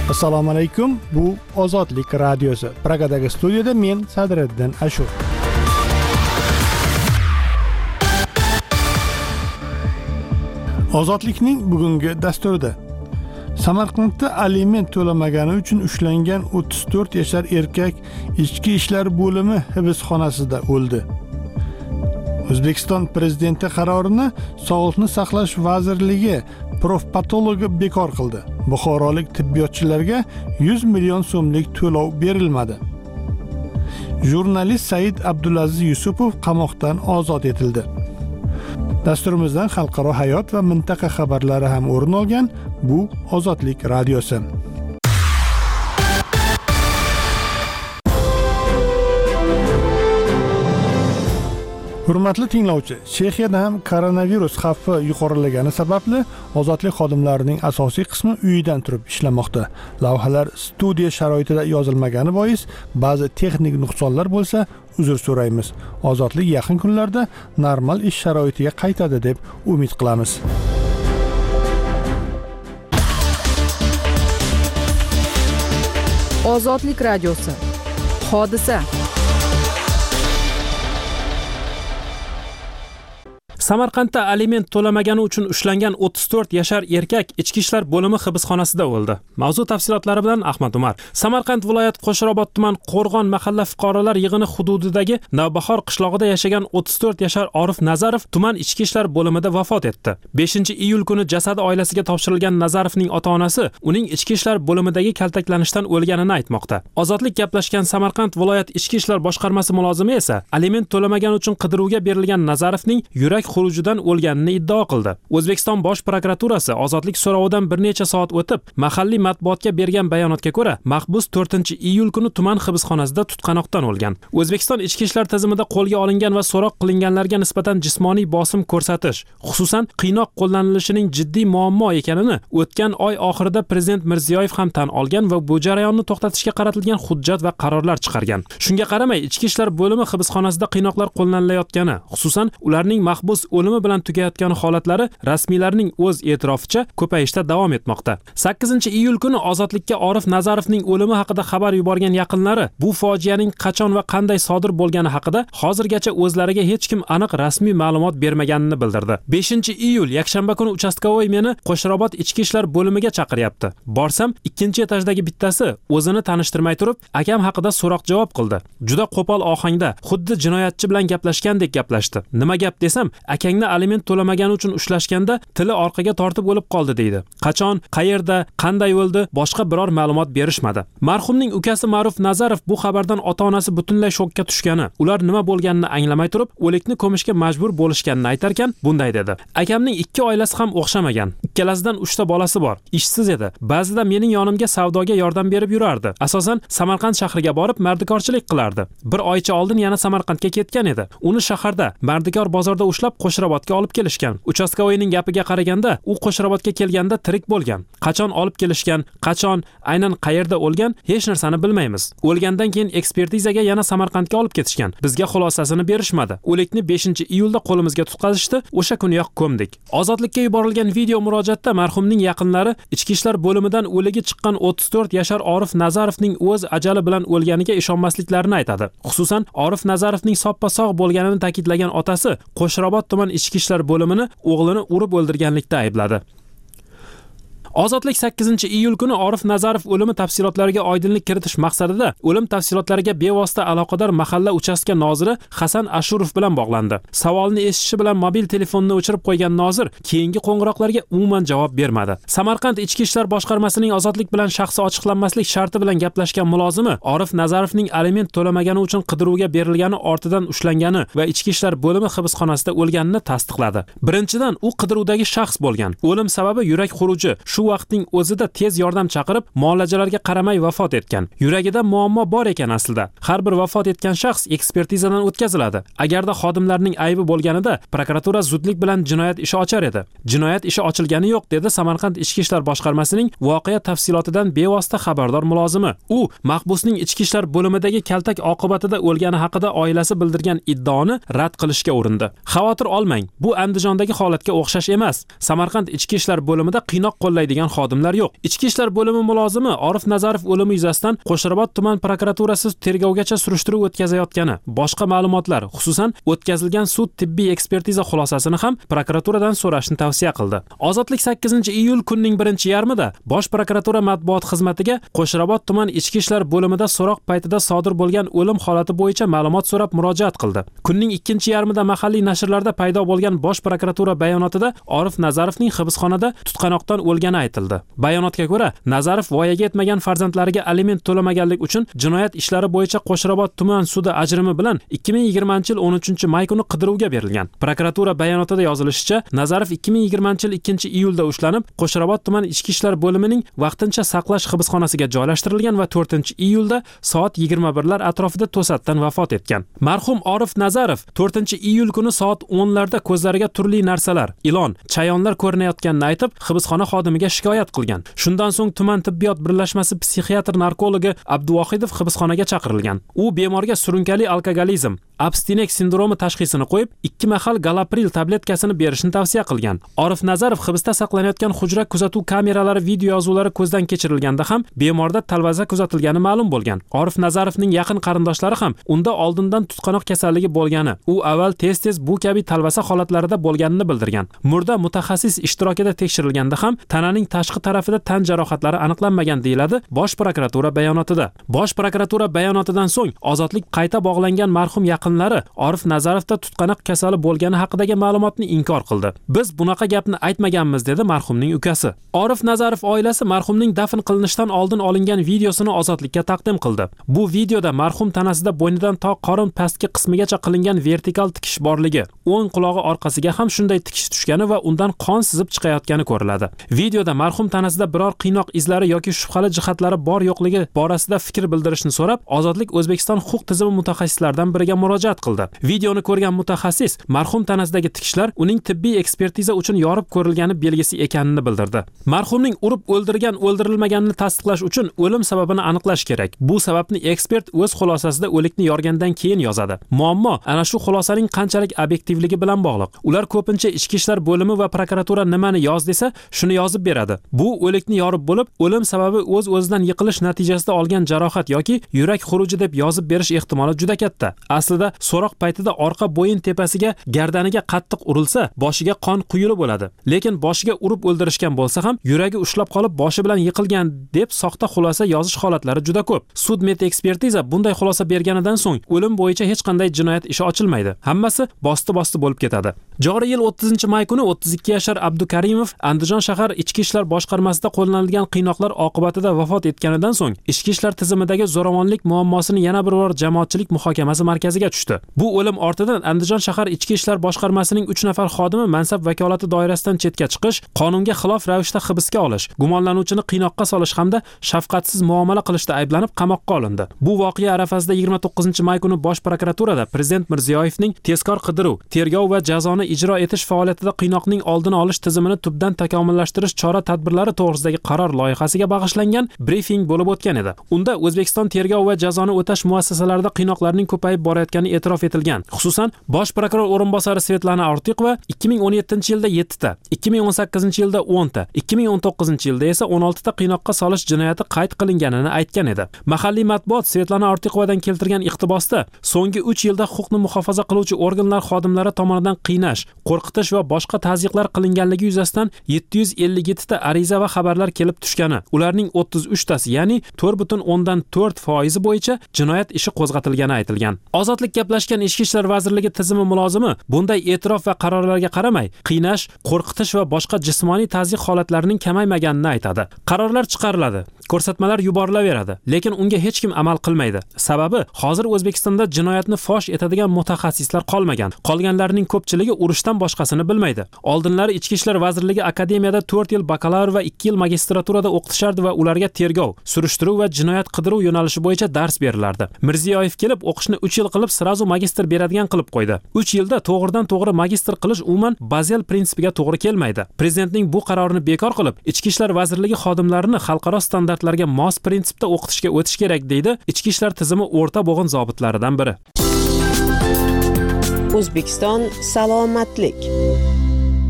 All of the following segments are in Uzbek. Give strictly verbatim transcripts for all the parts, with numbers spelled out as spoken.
Assalomu alaykum. Bu Ozodlik radiosi. Pragadagi studiyada men Sadriddin Ashur. Ozodlikning bugungi dasturida Samarqandda aliment to'lamagani uchun ushlangan o'ttiz to'rt yashar erkak ichki ishlar bo'limi hibsxonasida o'ldi. O'zbekiston prezidenti qarorini Sog'liqni saqlash vazirligi profpatologi bekor qildi. Buxorolik tibbiyotchilarga yuz million so'mlik to'lov berilmadi. Jurnalist Said Abdulaziz Yusupov qamoqdan ozod etildi. Dasturimizdan xalqaro hayot va mintaqa xabarlari ham o'rin olgan. Bu Ozodlik radiosi. Hurmatli tinglovchi, Chexiyada ham koronavirus xavfi yuqorilagani sababli ozodlik xodimlarining asosiy qismi uyidan turib ishlamoqda. Lavhalar studiya sharoitida yozilmagani bois ba'zi texnik nuqsonlar bo'lsa, uzr so'raymiz. Ozodlik yaqin kunlarda normal ish sharoitiga qaytadi deb umid qilamiz. Ozodlik radiosi. Hodisa. Samarqandda aliment to'lamagani uchun ushlangan o'ttiz to'rt yashar erkak ichki ishlar bo'limi hibsxonasida o'ldi. Mavzu tafsilotlari bilan Ahmad Umar. Samarqand viloyat Qo'shrobod tuman Qo'rg'on mahalla fuqarolar yig'ini hududidagi Navbahor qishlog'ida yashagan o'ttiz to'rt yashar Orif Nazarov tuman ichki ishlar bo'limida vafot etdi. beshinchi iyul kuni jasadi oilasiga topshirilgan Nazarovning ota-onasi uning ichki ishlar bo'limidagi kaltaklanishdan o'lganini aytmoqda. Ozodlik gaplashgan Samarqand viloyat ichki ishlar boshqarmasi mulozimi esa aliment to'lamagani uchun qidiruvga berilgan Nazarovning yurak xurujidan o'lganini iddao qildi. O'zbekiston bosh prokuraturasi ozodlik so'rovidan bir necha soat o'tib, mahalliy matbuotga bergan bayonotga ko'ra, mahbus to'rtinchi iyul kuni tuman hibsxonasida tutqanoqdan o'lgan. O'zbekiston ichki ishlar tizimida qo'lga olingan va so'roq qilinganlarga nisbatan jismoniy bosim ko'rsatish, xususan qiynoq qo'llanilishining jiddiy muammo ekanini o'tgan oy oxirida prezident Mirziyoyev ham tan olgan va bu jarayonni to'xtatishga qaratilgan hujjat va qarorlar chiqargan. Shunga qaramay, ichki ishlar bo'limi hibsxonasida qiynoqlar qo'llanilayotgani, xususan ularning mahbus o'limi bilan tugayotgan holatlari rasmiylarning o'z e'tiroficha ko'payishda davom etmoqda. sakkizinchi iyul kuni ozodlikka Orif Nazarovning o'limi haqida xabar yuborgan yaqinlari bu fojianing qachon va qanday sodir bo'lgani haqida hozirgacha o'zlariga hech kim aniq rasmiy ma'lumot bermaganini bildirdi. beshinchi iyul yakshanba kuni uchastkovoy meni Qo'shrobod ichki ishlar bo'limiga chaqiryapti. Borsam, ikkinchi etajdagi bittasi o'zini tanishtirmay turib, akam haqida so'roq-javob qildi. Juda qo'pol ohangda, xuddi jinoyatchi bilan gaplashgandek gaplashdi. Nima gap desam, akangni aliment to'lamagani uchun ushlashganda tili orqaga tortib o'lib qoldi deydi. Qachon, qayerda, qanday o'ldi, boshqa biror ma'lumot berishmadi. Marhumning ukasi Ma'ruf Nazarov bu xabardan ota-onasi butunlay shokka tushgani, ular nima bo'lganini anglamay turib, o'likni ko'mishga majbur bo'lishganini aytarkan, bunday dedi. Akamning ikki oilasi ham o'xshamagan. Ikkalasidan uchta bolasi bor. Ishsiz edi. Ba'zida mening yonimga savdoga yordam berib yurardi. Asosan Samarqand shahriga borib mardikorchilik qilardi. Bir oycha oldin yana Samarqandga ketgan edi. Uni shaharda Mardikor bozorda ushlab Qo'shrobodga olib kelishgan. Uchastkovoyning gapiga qaraganda, u Qo'shrobodga kelganda tirik bo'lgan. Qachon olib kelishgan, qachon, aynan qayerda o'lgan, hech narsani bilmaymiz. O'lgandan keyin ekspertizaga yana Samarqandga olib ketishgan. Bizga xulosasini berishmadi. O'likni beshinchi iyulda qo'limizga tutqazishdi, o'sha kuniyoq ko'mdik. Ozodlikka yuborilgan video murojaatda marhumning yaqinlari ichki ishlar bo'limidan o'ligi chiqqan o'ttiz to'rt yashar Orif Nazarovning o'z ajali bilan o'lganiga ishonmasliklarini aytadi. Xususan, Orif Nazarovning soppa sog' bo'lganini ta'kidlagan otasi Qo'shrobod tuman ichki ishlar bo'limini o'g'lini urib o'ldirganlikda aybladi. Ozodlik sakkizinchi iyul kuni Orif Nazarov o'limi tafsilotlariga oydinlik kiritish maqsadida o'lim tafsilotlariga bevosita aloqador mahalla uchastka noziri Hasan Ashurov bilan bog'landi. Savolni eshitishi bilan mobil telefonni o'chirib qo'ygan nozir keyingi qo'ng'iroqlarga umuman javob bermadi. Samarqand ichki ishlar boshqarmasining ozodlik bilan shaxsi ochiqlanmaslik sharti bilan gaplashgan mulozimi Orif Nazarovning aliment to'lamagani uchun qidiruvga berilgani ortidan ushlangani va ichki ishlar bo'limi hibsxonasida o'lganini tasdiqladi. Birinchidan, u qidiruvdagi shaxs bo'lgan. O'lim sababi yurak xuruji. Shu vaqtning o'zida tez yordam chaqirib, muolajalarga qaramay vafot etgan. Yuragida muammo bor ekan aslida. Har bir vafot etgan shaxs ekspertizadan o'tkaziladi. Agarda xodimlarning aybi bo'lganida, prokuratura zudlik bilan jinoyat ishi ochar edi. Jinoyat ishi ochilgani yo'q, dedi Samarqand ichki ishlar boshqarmasining voqea tafsilotidan bevosita xabardor mulozimi. U mahbusning ichki ishlar bo'limidagi kaltak oqibatida o'lgani haqida oilasi bildirgan iddaoni rad qilishga urindi. Xavotir olmang, bu Andijondagi holatga o'xshash emas. Samarqand ichki ishlar bo'limida qiynoq qo'llaydigan deydigan xodimlar yo'q. Ichki ishlar bo'limi mulozimi Orif Nazarov o'limi yuzasidan Qo'shrabot tuman prokuraturasi tergovgacha surishtiruv o'tkazayotgani, boshqa ma'lumotlar, xususan o'tkazilgan sud tibbiy ekspertiza xulosasini ham prokuraturadan so'rashni tavsiya qildi. Ozodlik sakkizinchi iyul kunning birinchi yarmida Bosh prokuratura matbuot xizmatiga Qo'shrabot tuman ichki ishlar bo'limida so'roq paytida sodir bo'lgan o'lim holati bo'yicha ma'lumot so'rab murojaat qildi. Kunning ikkinchi yarmida mahalliy nashrlarda paydo bo'lgan Bosh prokuratura bayonotida Orif Nazarovning hibsxonada tutqanoqdan o'lgani aytildi. Bayonotga ko'ra, Nazarov voyaga yetmagan farzandlariga aliment to'lamaganlik uchun jinoyat ishlari bo'yicha Qo'shrabot tuman sudi ajrimi bilan ikki ming yigirmanchi yil o'n uchinchi may kuni qidiruvga berilgan. Prokuratura bayonotida yozilishicha, Nazarov ikki ming yigirmanchi yil ikkinchi iyulda ushlanib, Qo'shrabot tuman ichki ishlar bo'limining vaqtincha saqlash hibsxonasiga joylashtirilgan va to'rtinchi iyulda soat yigirma birlar atrofida to'satdan vafot etgan. Marhum Orif Nazarov to'rtinchi iyul kuni soat o'nlarda ko'zlariga turli narsalar, ilon, chayonlar ko'rinayotganini aytib, hibsxona xodimiga shikoyat qilgan. Shundan so'ng tuman tibbiyot birlashmasi psixiatr narkologi Abduvohidov hibsxonaga chaqirilgan. U bemorga surunkali alkogolizm, abstinek sindromi tashxisini qo'yib, ikki mahal galapril tabletkasini berishni tavsiya qilgan. Orif Nazarov hibsda saqlanayotgan hujra kuzatuv kameralari video yozuvlari ko'zdan kechirilganda ham bemorda talvaza kuzatilgani ma'lum bo'lgan. Orif Nazarovning yaqin qarindoshlari ham unda oldindan tutqanoq kasalligi bo'lgani, u avval tez-tez bu kabi talvaza holatlarida bo'lganini bildirgan. Murda mutaxassis ishtirokida tekshirilganda ham tananing tashqi tarafida tan jarohatlari aniqlanmagan deyiladi Bosh prokuratura bayonotida. Bosh prokuratura bayonotidan so'ng ozodlik qayta bog'langan marhum yaqinlari Orif Nazarovda tutqanoq kasali bo'lgani haqidagi ma'lumotni inkor qildi. Biz bunaqa gapni aytmaganmiz, dedi marhumning ukasi. Orif Nazarov oilasi marhumning dafn qilinishidan oldin olingan videosini ozodlikka taqdim qildi. Bu videoda marhum tanasida bo'ynidan to qorin pastki qismigacha qilingan vertikal tikish borligi, o'ng qulog'i orqasiga ham shunday tikish tushgani va undan qon sizib chiqayotgani ko'riladi. Videoda marhum tanasida biror qiynoq izlari yoki shubhali jihatlari bor yo'qligi borasida fikr bildirishni so'rab, Ozodlik O'zbekiston huquq tizimi mutaxassislaridan biriga murojaat qildi. Videoni ko'rgan mutaxassis marhum tanasidagi tikishlar uning tibbiy ekspertiza uchun yorib ko'rilgani belgisi ekanini bildirdi. Marhumning urib o'ldirgan o'ldirilmaganini tasdiqlash uchun o'lim sababini aniqlash kerak. Bu sababni ekspert o'z xulosasida o'likni yorgandan keyin yozadi. Muammo ana shu xulosaning qanchalik obyektivligi bilan bog'liq. Ular ko'pincha ichki ishlar bo'limi va prokuratura nimani yoz desa, shuni yozib beradi. Bu o'likni yorib bo'lib, o'lim sababi o'z-o'zidan yiqilish natijasida olgan jarohat yoki yurak xuruji deb yozib berish ehtimoli juda katta. Aslida so'roq paytida orqa bo'yin tepasiga, gardaniga qattiq urilsa, boshiga qon quyilib bo'ladi. Lekin boshiga urib o'ldirishgan bo'lsa ham yuragi ushlab qolib boshi bilan yiqilgan deb soxta xulosa yozish holatlari juda ko'p. Sud met ekspertiza bunday xulosa berganidan so'ng o'lim bo'yicha hech qanday jinoyat ishi ochilmaydi. Hammasi bosti-bosti bo'lib ketadi. Joriy yil o'ttizinchi may kuni o'ttiz ikki yashar Abdukarimov Andijon shahar ichki ishlar boshqarmasida qo'llanilgan qiynoqlar oqibatida vafot etganidan so'ng ichki ishlar tizimidagi zo'ravonlik muammosini yana bir bor jamoatchilik muhokamasi markaziga tushdi. Bu o'lim ortidan Andijon shahar ichki ishlar boshqarmasining uch nafar xodimi mansab vakolati doirasidan chetga chiqish, qonunga xilof ravishda hibsga olish, gumonlanuvchini qiynoqqa solish hamda shafqatsiz muomala qilishda ayblanib qamoqqa olindi. Bu voqea arafasida yigirma to'qqizinchi may kuni Bosh prokuraturada Prezident Mirziyoyevning tezkor qidiruv, tergov va jazoni ijro etish faoliyatida qiynoqning oldini olish tizimini tubdan takomillashtirish chora-tadbirlari to'g'risidagi qaror loyihasiga bag'ishlangan brifing bo'lib o'tgan edi. Unda O'zbekiston tergov va jazoni o'tash muassasalarida qiynoqlarning ko'payib borayotgani e'tirof etilgan. Xususan, Bosh prokuror o'rinbosari Svetlana Ortiqova ikki ming o'n yettinchi yilda yetti ta, ikki ming o'n sakkizinchi yilda o'n ta, ikki ming o'n to'qqizinchi yilda esa o'n olti ta qiynoqqa solish jinoyati qayd qilinganini aytgan edi. Mahalliy matbuot Svetlana Ortiqovadan keltirgan iqtibosda so'nggi uch yilda huquqni muhofaza qiluvchi organlar xodimlari tomonidan qiynash, qo'rqitish va boshqa tazyiqlar qilinganligi yuzasidan yetti yuz ellik yetti ta ariza va xabarlar kelib tushgani, ularning o'ttiz uch tasi, ya'ni to'rt butun o'ndan to'rt foizi bo'yicha jinoyat ishi qo'zg'atilgani aytilgan. Ozodlik gaplashgan Ichki ishlar vazirligi tizimi mulozimi bunday e'tirof va qarorlarga qaramay, qiynash, qo'rqitish va boshqa jismoniy tazyiq holatlarining kamaymaganini aytadi. Qarorlar chiqariladi, ko'rsatmalar yuborilaveradi, lekin unga hech kim amal qilmaydi. Sababi, hozir O'zbekistonda jinoyatni fosh etadigan mutaxassislar qolmagan. Qolganlarning ko'pchiligi urushdan boshqasini bilmaydi. Oldinlari Ichki ishlar vazirligi akademiyada to'rt yil bakalavr va ikki yil magistraturada o'qitishardi va ularga tergov, surishtiruv va jinoyat qidiruv yo'nalishi bo'yicha dars berilardi. Mirziyoyev kelib o'qishni uch yil qilib sirazu magistr beradigan qilib qo'ydi. uch yilda to'g'ridan to'g'ri magistr qilish umuman Bazel prinsipiga to'g'ri kelmaydi. Prezidentning bu qarorini bekor qilib, Ichki ishlar vazirligi xodimlarini xalqaro standartlarga mos prinsipda o'qitishga o'tish kerak, deydi Ichki ishlar tizimi o'rta bo'g'in zobitlaridan biri. O'zbekiston salomatlik.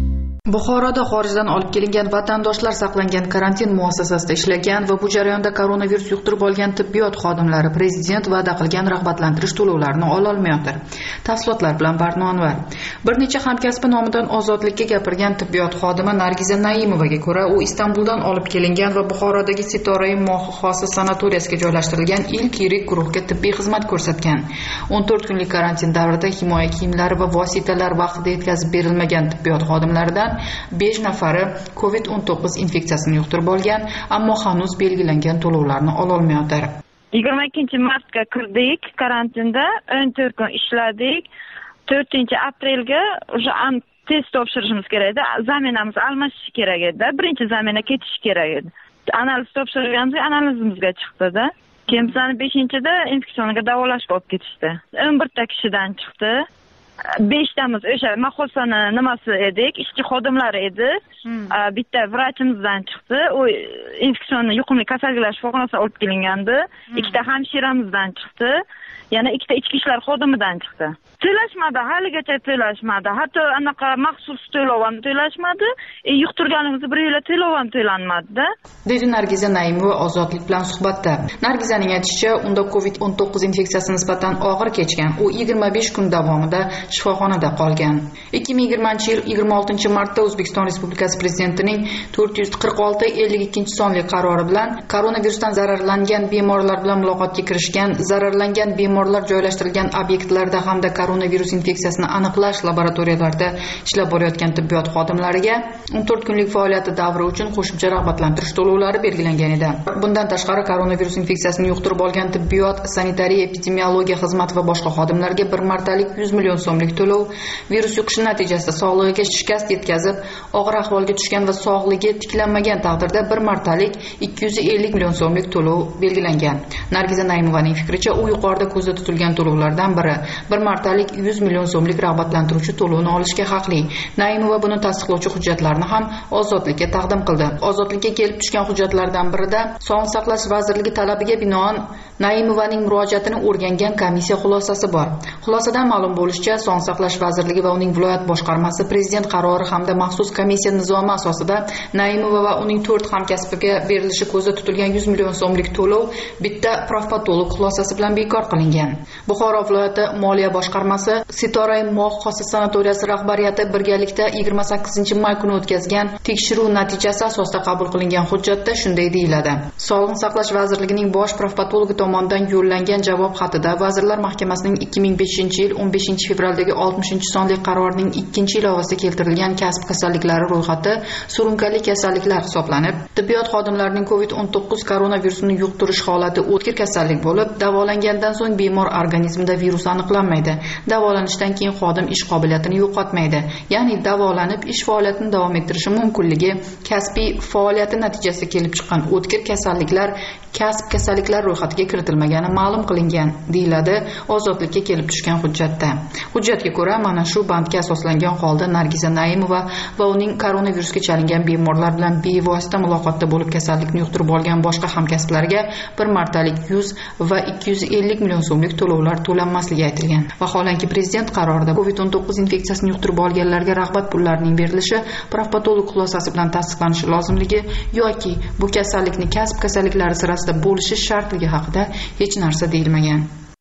Buxoroda xorijdan olib kelingan vatandoshlar saqlangan karantin muassasasida ishlagan va bu jarayonda koronavirus yuqtirib olgan tibbiyot xodimlari prezident va'da qilgan rag'batlantirish to'lovlarini ololmayotir. Tafsilotlar bilan Barno Anvar. Bir necha hamkasbi nomidan Ozodlikka gapirgan tibbiyot xodimi Nargiza Naimovaga ko'ra, u Istanbuldan olib kelingan va Buxorodagi Sitorai Mohi xossi sanatoriyasiga joylashtirilgan ilk yirik guruhga tibbiy xizmat ko'rsatgan. o'n to'rt kunlik karantin davrida himoya kiyimlari va vositalar vaqtida yetkazib berilmagan tibbiyot xodimlaridan besh nafari covid o'n to'qqiz infeksiyasini yuqtirib olgan, ammo hanuz belgilangan to'lovlarni ololmayotir. yigirma ikkinchi martga kirdik karantinda, o'n to'rt kun ishladik. to'rtinchi aprelga o'sha test topshirishimiz kerak edi. Zaminamiz almashishi kerak edi. Birinchi zamina ketishi kerak edi. Analiz topshirganimizda analizimizga chiqdi-da. Keyin bizani beshinchida infeksioniga davolashga olib ketishdi. o'n birta kishidan chiqdi. beshtamiz o'sha mahosani nimasi edik, ishchi xodimlari edi. Hmm. Bitta vrachimizdan chiqdi. U infeksion yuqumli kasalliklar shifoxonasiga olib kelingandi. Hmm. Ikkita hamshiramizdan chiqdi. Yana ikkita ichki ishlar xodimidan chiqdi. To'lashmadi, haligacha to'lashmadi. Hatto anaqa maxsus to'lov ham to'lashmadi. E, yuqtirganimizni bir yil to'lov ham to'lanmadi-da. Dedi Nargiza Naimova Ozodlik bilan suhbatda. Nargizaning aytishicha, unda covid o'n to'qqiz infeksiyasi nisbatan og'ir kechgan. U yigirma besh kun davomida shifoxonada qolgan. ikki ming yigirmanchi yil yigirma oltinchi martda O'zbekiston Respublikasi Prezidentining to'rt yuz qirq olti ellik ikkinchi sonli qarori bilan koronavirusdan zararlangan bemorlar bilan muloqotga kirishgan, zararlangan bemorlar joylashtirilgan obyektlarda hamda koronavirus infeksiyasini aniqlash laboratoriyalarida ishlab borayotgan tibbiyot xodimlariga o'n to'rt kunlik faoliyati davri uchun qo'shimcha rag'batlantirish to'lovlari belgilangan edi. Bundan tashqari koronavirus infeksiyasini yuqtirib olgan tibbiyot, sanitariya, epidemiologiya xizmati va boshqa xodimlarga bir martalik yuz million so'mlik to'lov, virus yuqishi natijasida sog'lig'iga shikast yetkazib, og'ir ahvolga tushgan va sog'ligi tiklanmagan taqdirda bir martalik ikki yuz ellik million so'mlik to'lov belgilangan. Nargiza Naimovaning fikricha, u yuqorida ko'zda tutilgan to'lovlardan biri bir martalik yuz million so'mlik rag'batlantiruvchi to'lovni olishga haqli. Naimova buni tasdiqlovchi hujjatlarni ham Ozodlikka taqdim qildi. Ozodlikka kelib tushgan hujjatlardan birida Sog'liqni saqlash vazirligi talabiga binoan Naimovaning murojaatini o'rgangan komissiya xulosasi bor. Xulosadan ma'lum bo'lishicha, Sog'liqni saqlash vazirligi va uning viloyat boshqarmasi prezident qarori hamda maxsus komissiya nizomi asosida Naimova va uning to'rt hamkasbiga berilishi ko'zda tutilgan yuz million so'mlik to'lov bitta profpatolog xulosasi bilan bekor qilingan. Buxoro viloyati moliya boshqarmasi Sitorai Mohi xossi sanatoriyasi rahbariyati birgalikda yigirma sakkizinchi may kuni o'tkazgan tekshiruv natijasi asosida qabul qilingan hujjatda shunday deyiladi. Sog'liqni saqlash vazirligining bosh profpatologi tomonidan yo'llangan javob xatida Vazirlar Mahkamasining ikki ming beshinchi yil o'n beshinchi fevraldagi oltmishinchi sonli qarorining ikkinchi ilovasida keltirilgan kasb kasalliklari ro'yxati surunkali kasalliklar hisoblanib, tibbiyot xodimlarining covid o'n to'qqiz koronavirusini yuqtirish holati o'tkir kasallik bo'lib, davolangandan so'ng bemor organizmida virus aniqlanmaydi. Davolanishdan keyin xodim ish qobiliyatini yo'qotmaydi. Ya'ni davolanib ish faoliyatini davom ettirishi mumkinligi, kasbiy faoliyati natijasida kelib chiqqan o'tkir kasalliklar kasb kasalliklar ro'yxatiga kiritilmagani ma'lum qilingan, deyiladi Ozodlikka kelib tushgan hujjatda. Hujjatga ko'ra, mana shu bandga asoslangan holda Nargiza Naimova va uning koronavirusga chalingan bemorlar bilan bevosita muloqotda bo'lib kasallikni yuqtirib olgan boshqa hamkasblariga bir martalik yuz va ikki yuz ellik million so'mlik to'lovlar to'lanmasligi aytilgan. Vaholanki prezident qarorida covid o'n to'qqiz infeksiyasini yuqtirib olganlarga rag'bat pullarining berilishi profpatolog xulosasi bilan tasdiqlanishi lozimligi yoki bu kasallikni kasb kasalliklari sirasida bo'lishi shartligi haqida hech narsa deyilmagan.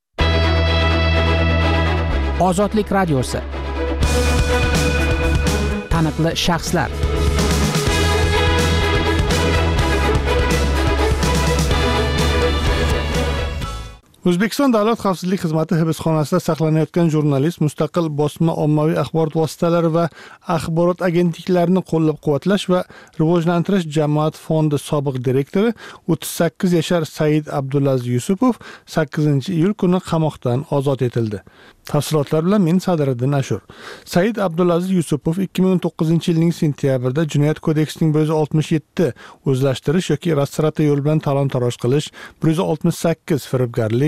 Ozodlik radiosi. Taniqli shaxslar. O'zbekiston Davlat xavfsizlik xizmati hibsxonasida saqlanayotgan jurnalist, mustaqil bosma ommaviy axborot vositalari va axborot agentliklarini qo'llab-quvvatlash va rivojlantirish jamoat fondi sobiq direktori o'ttiz sakkiz yashar Said Abdulaziz Yusupov sakkizinchi iyul kuni qamoqdan ozod etildi. Tafsilotlar bilan men Sadiriddin Ashur. Said Abdulaziz Yusupov ikki ming o'n to'qqizinchi yilning sentyabrida Jinoyat kodeksining bir yuz oltmish yetti o'zlashtirish yoki rastrata yo'l bilan talon-taroj qilish, bir yuz oltmish sakkiz firibgarlik,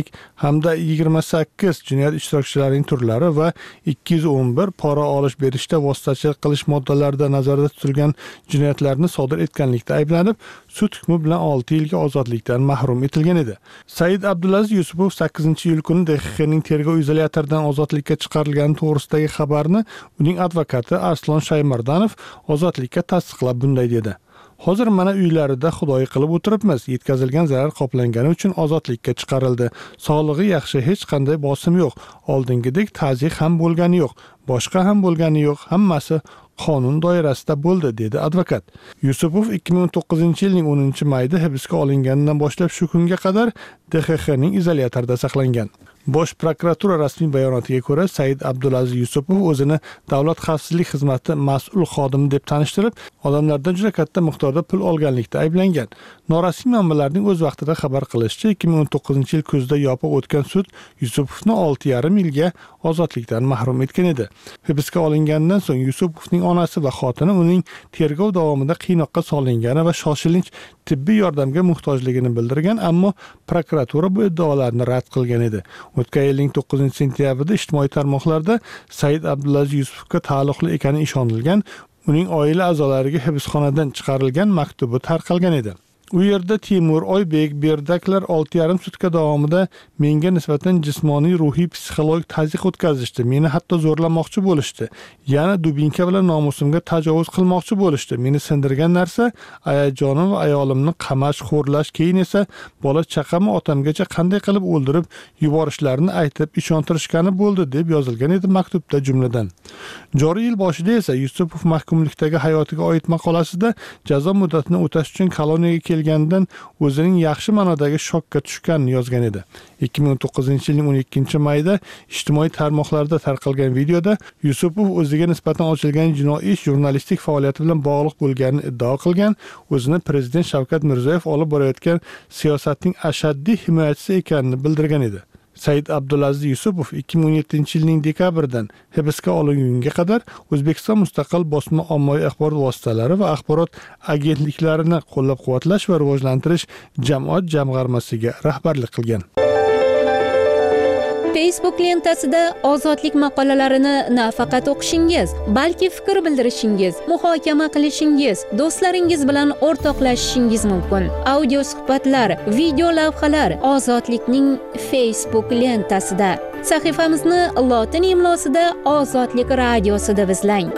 o'g'rilik hamda yigirma sakkiz jinoyat ishtirokchilarining turlari va ikki yuz o'n bir pora olish berishda vositachilik qilish moddalarida nazarda tutilgan jinoyatlarni sodir etganlikda ayblanib, sud hukmi bilan olti yilga ozodlikdan mahrum etilgan edi. Said Abdulaziz Yusupov sakkizinchi iyul kuni D X Xning tergov izolyatoridan ozodlikka chiqarilgani to'g'risidagi xabarni uning advokati Arslon Shaymardanov ozodlikka tasdiqlab bunday dedi: Hozir mana uylarida xudoyi qilib o'tiribmiz. Yetkazilgan zarar qoplangani uchun ozodlikka chiqarildi. Sog'lig'i yaxshi, hech qanday bosim yo'q. Oldingidek ta'ziyq ham bo'lgani yo'q, boshqa ham bo'lgani yo'q. Hammasi qonun doirasida bo'ldi, dedi advokat. Yusupov ikki ming o'n to'qqizinchi yilning o'ninchi mayida hibsga olinganidan boshlab shu kunga qadar D X Xning izolyatorida saqlangan. Bosh prokuratura rasmiy bayonotiga ko'ra, Said Abdulaziz Yusupov o'zini Davlat xavfsizlik xizmati mas'ul xodimi deb tanishtirib, odamlardan juda katta miqdorda pul olganlikda ayblangan. Norasmiy manbalarning o'z vaqtida xabar qilishicha, ikki ming o'n to'qqizinchi yil kuzda yopiq o'tgan sud Yusupovni olti yarim yilga ozodlikdan mahrum etgan edi. Hibsga olingandan so'ng Yusupovning onasi va xotini uning tergov davomida qiynoqqa solingani va shoshilinch tibbiy yordamga muhtojligini bildirgan, ammo prokuratura bu iddaolarni rad qilgan edi. O'tgan yilning to'qqizinchi sentyabrida ijtimoiy tarmoqlarda Said Abdulaziz Yusupovga taalluqli ekani ishonilgan, uning oila a'zolariga hibsxonadan chiqarilgan maktubi tarqalgan edi. U yerda Timur, Oybek, Berdaklar olti yarim sutka davomida menga nisbatan jismoniy, ruhiy, psixologik tazyiq o'tkazishdi. Meni hatto zo'rlamoqchi bo'lishdi. Yana dubinka bilan nomusimga tajovuz qilmoqchi bo'lishdi. Meni sindirgan narsa ayajonim va ayolimni qamash, xo'rlash, keyin esa bola chaqamni otamgacha qanday qilib o'ldirib yuborishlarini aytib ishontirishgani bo'ldi, deb yozilgan edi maktubda jumladan. Joriy yil boshida esa Yusupov mahkumlikdagi hayotiga oid maqolasida jazo muddatini o'tash uchun koloniyaga kelgandan o'zining yaxshi ma'nodagi shokka tushganini yozgan edi. ikki ming o'n to'qqizinchi yilning o'n ikkinchi mayida ijtimoiy tarmoqlarda tarqalgan videoda Yusupov o'ziga nisbatan ochilgan jinoiy ish jurnalistik faoliyati bilan bog'liq bo'lganini iddao qilgan, o'zini prezident Shavkat Mirziyoyev olib borayotgan siyosatning ashaddiy himoyachisi ekanini bildirgan edi. Said Abdulaziz Yusupov ikki ming o'n yettinchi yilning dekabridan hibsga olingunga qadar O'zbekiston mustaqil bosma ommaviy axborot vositalari va axborot agentliklarini qo'llab-quvvatlash va rivojlantirish jamoat jamg'armasiga rahbarlik qilgan. Facebook lentasida ozodlik maqolalarini nafaqat o'qishingiz, balki fikr bildirishingiz, muhokama qilishingiz, do'stlaringiz bilan o'rtoqlashishingiz mumkin. Audio suhbatlar, video lavhalar Ozodlikning Facebook lentasida. Sahifamizni lotin imlosida Ozodlik radiosida izlang.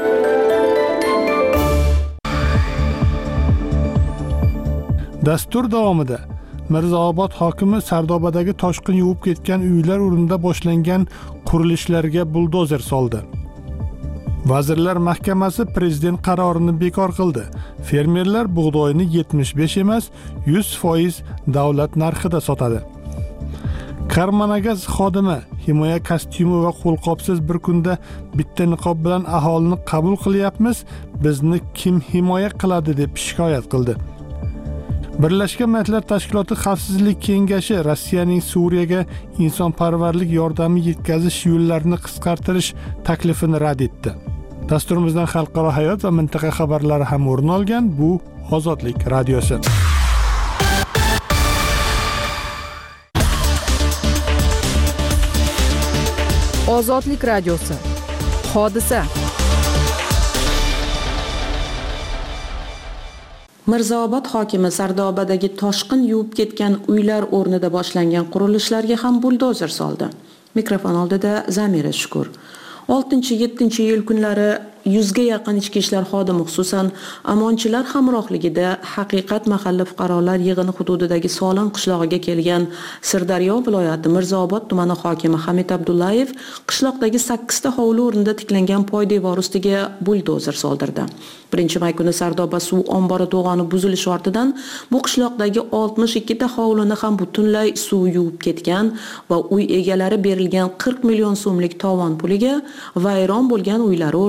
Dastur davomida Mirzaobod hokimi Sardobadagi toshqin yuvib ketgan uylar o'rnida boshlangan qurilishlarga buldozer soldi. Vazirlar Mahkamasi prezident qarorini bekor qildi. Fermerlar bug'doyni yetmish besh emas, yuz foiz davlat narxida sotadi. Karmanagaz xodimi himoya kostyumi va qo'lqopsiz bir kunda bitta niqob bilan aholini qabul qilyapmiz, bizni kim himoya qiladi deb shikoyat qildi. Birlashgan Millatlar Tashkiloti Xavfsizlik kengashi Rossiyaning Suriyaga insonparvarlik yordami yetkazish yo'llarini qisqartirish taklifini rad etdi. Dasturimizdan xalqaro hayot va mintaqa xabarlari ham o'rin olgan. Bu Ozodlik radiosi. Ozodlik radiosi. Hodisa. Mirzaobod hokimi Sardobadagi toshqin yuvib ketgan uylar o'rnida boshlangan qurilishlarga ham buldozer soldi. Mikrofon oldida Zamira Shukur. oltinchi yettinchi iyul kunlari yuzga yaqin ichki ishlar xodimi, xususan amonchilar hamrohligida Haqiqat mahalla fuqarolar yig'ini hududidagi Solim qishlog'iga kelgan Sirdaryo viloyati Mirzaobod tumani hokimi Hamid Abdullayev qishloqdagi sakkizta hovli o'rnida tiklangan poydevor ustiga buldozer soldirdi. birinchi may kuni Sardoba suv ombori to'g'oni buzilishi ortidan bu qishloqdagi oltmish ikkita hovlini ham butunlay suv yuvib ketgan va uy egalari berilgan qirq million so'mlik tovon puliga vayron bo'lgan uylar o'rnida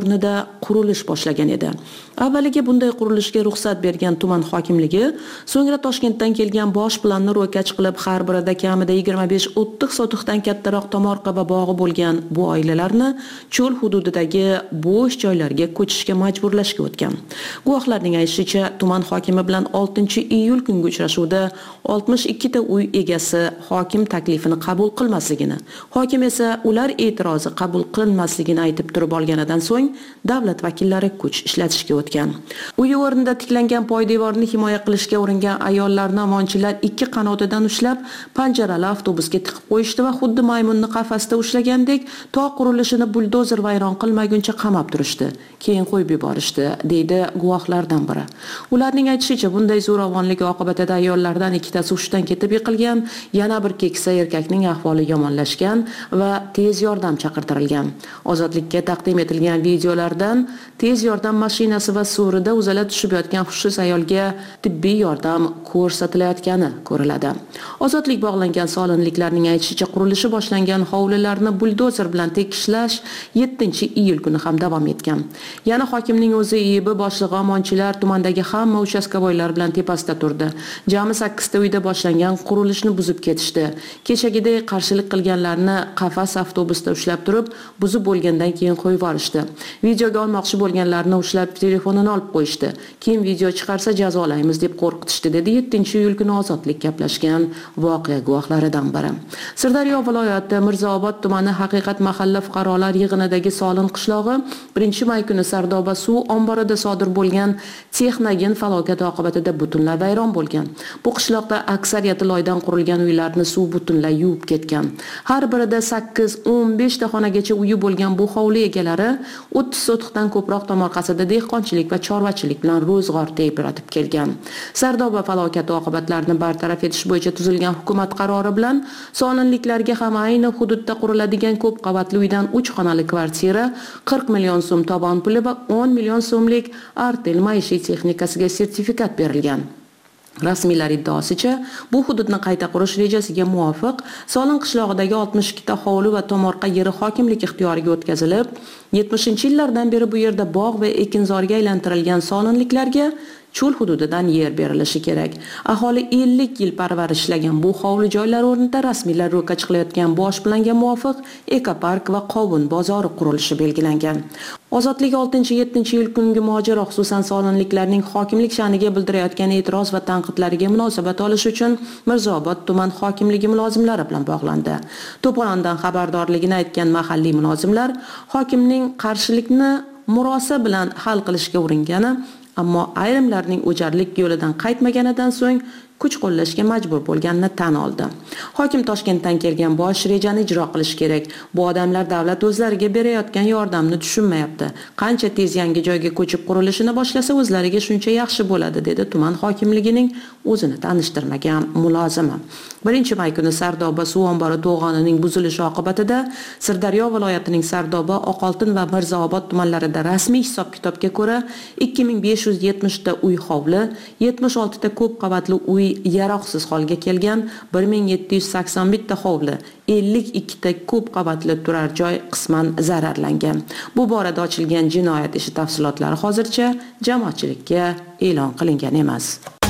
qurilish boshlagan edi. Avvaliga bunday qurilishga ruxsat bergan tuman hokimligi, so'ngra Toshkentdan kelgan bosh planni ro'kach qilib, har birida kamida yigirma besh o'ttiz sotixdan kattaroq tomorqa va bog'i bo'lgan bu oilalarni cho'l hududidagi bo'sh joylarga ko'chishga majburlashga o'tgan. Guvohlarning aytishicha, tuman hokimi bilan oltinchi iyul kungi uchrashuvda oltmish ikki ta uy egasi hokim taklifini qabul qilmasligini, hokim esa ular e'tirozi qabul qilinmasligini aytib turib olganidan so'ng davlat vakillari kuch ishlatishga o'tgan. Uyi o'rnida tiklangan poydevorni himoya qilishga uringan ayollarni omonchilar ikki qanotidan ushlab, panjarali avtobusga tiqib qo'yishdi va xuddi maymunni qafasda ushlagandek to qurilishini buldozer vayron qilmaguncha qamab turishdi. Keyin qo'yib yuborishdi, deydi guvohlardan biri. Ularning aytishicha, bunday zo'ravonlik oqibatida ayollardan ikkitasi hushdan ketib yiqilgan, yana bir keksa erkakning ahvoli yomonlashgan va tez yordam chaqirtirilgan. Ozodlikka taqdim etilgan videolardan tez yordam mashinasi va suvrida uzala tushib yotgan hushsiz ayolga tibbiy yordam ko'rsatilayotgani ko'riladi. Ozodlik bog'langan solinliklarning aytishicha, qurilishi boshlangan hovlilarni buldozer bilan tekishlash yettinchi iyul kuni ham davom etgan. Yana hokimning o'zi ibi boshlig'i omonchilar tumandagi hamma uchastkavoylar bilan tepasida turdi. Jami sakkiz ta uyda boshlangan qurilishni buzib ketishdi. Kechagidek qarshilik qilganlarni qafas avtobusda ushlab turib, buzib bo'lgandan keyin qo'yib yuborishdi. Videoga olmoqchi bo'lganlarni ushlab telefonini olib qo'yishdi. Kim video chiqarsa jazolaymiz deb qo'rqitishdi, dedi yettinchi iyul kuni Ozodlik gaplashgan voqea guvohlaridan biri. Sirdaryo viloyati Mirzaobod tumani Haqiqat mahalla fuqarolar yig'inidagi Solin qishlog'i birinchi may kuni Sardoba suv omborida sodir bo'lgan texnogen falokati oqibatida butunlay vayron bo'lgan. Bu qishloqda aksariyati loydan qurilgan uylarni suv butunlay yuvib ketgan. Har birida sakkiz o'n besh ta xonagacha uyi bo'lgan bu hovli egalari o'ttiz sotixdan ko'proq tomorqasida dehqonchilik va chorvachilik bilan ro'zg'or tebratib kelgan. Sardoba falokati oqibatlarini bartaraf etish bo'yicha tuzilgan hukumat qarori bilan solinliklarga ham ayni hududda quriladigan ko'p qavatli uydan uch xonali kvartira, qirq million so'm tovon puli va o'n million so'mlik Artel maishiy texnikasiga sertifikat berilgan. Rasmiylar iddaosicha, bu hududni qayta qurish rejasiga muvofiq Solin qishlog'idagi oltmish ikki ta hovli va tomorqa yeri hokimlik ixtiyoriga o'tkazilib, yetmishinchi yillardan beri bu yerda bog' va ekinzorga aylantirilgan solinliklarga cho'l hududidan yer berilishi kerak. Aholi ellik yil parvarishlagan bu hovli joylar o'rnida rasmiylar ro'kach qilayotgan bosh planga muvofiq ekopark va qovun bozori qurilishi belgilangan. Ozodlik oltinchi yettinchi iyul kungi mojaro, xususan solinliklarning hokimlik sha'niga bildirayotgan e'tiroz va tanqidlariga munosabat olish uchun Mirzaobod tuman hokimligi mulozimlari bilan bog'landi. To'polondan xabardorligini aytgan mahalliy mulozimlar hokimning qarshilikni murosa bilan hal qilishga uringani, ammo ayrimlarning o'jarlik yo'lidan qaytmaganidan so'ng kuch qo'llashga majbur bo'lganini tan oldi. Hokim Toshkentdan kelgan bosh rejani ijro qilish kerak. Bu odamlar davlat o'zlariga berayotgan yordamni tushunmayapti. Qancha tez yangi joyga ko'chib qurilishini boshlasa o'zlariga shuncha yaxshi bo'ladi, dedi tuman hokimligining o'zini tanishtirmagan mulozimi. birinchi may kuni Sardoba suv ombori to'g'onining buzilishi oqibatida Sirdaryo viloyatining Sardoba, Oqoltin va Mirzaobod tumanlarida rasmiy hisob-kitobga ko'ra ikki ming besh yuz yetmish ta uy hovli, yetmish olti ta ko'p qavatli uy yaroqsiz holga kelgan, bir ming yetti yuz sakson bitta hovli, ellik ikki ta ko'p qavatli turar joy qisman zararlangan. Bu borada ochilgan jinoyat ishi tafsilotlari hozircha jamoatchilikka e'lon qilingan emas.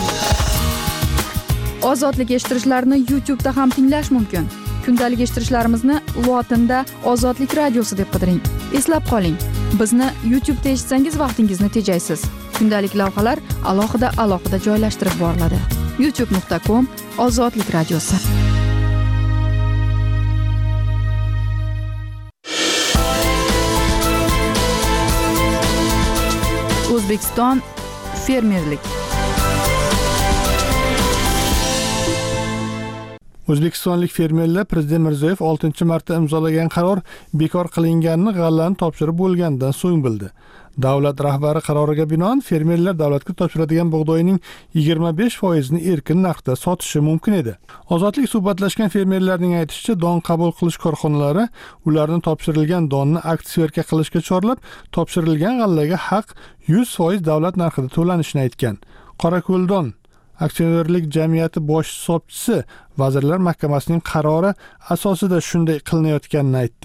Ozodlik eshittirishlarni YouTube da ham tinglash mumkin. Kundalik eshittirishlarimizni lotinda Ozodlik radiosi deb qidiring. Eslab qoling, bizni YouTube da eshitsangiz vaqtingizni tejaysiz. Kundalik lavhalar alohida alohida joylashtirib boriladi. youtube nuqta com Ozodlik radiosi. O'zbekiston fermerlik. O'zbekistonlik fermerlar Prezident Mirziyoyev oltinchi marta imzolagan qaror bekor qilinganini g'allani topshirib bo'lgandan so'ng bildi. Davlat rahbari qaroriga binoan fermerlar davlatga topshiradigan bug'doyning yigirma besh foizini erkin narxda sotishi mumkin edi. Ozodlik suhbatlashgan fermerlarning aytishicha, don qabul qilish korxonalari ularni topshirilgan donni aksiya qilishga chorlab, topshirilgan g'allaga haq yuz foiz davlat narxida to'lanishini aytgan. Qorako'ldon aksionerlik jamiyati bosh hisobchisi Vazirlar Mahkamasining qarori asosida shunday qilinayotganini aytdi.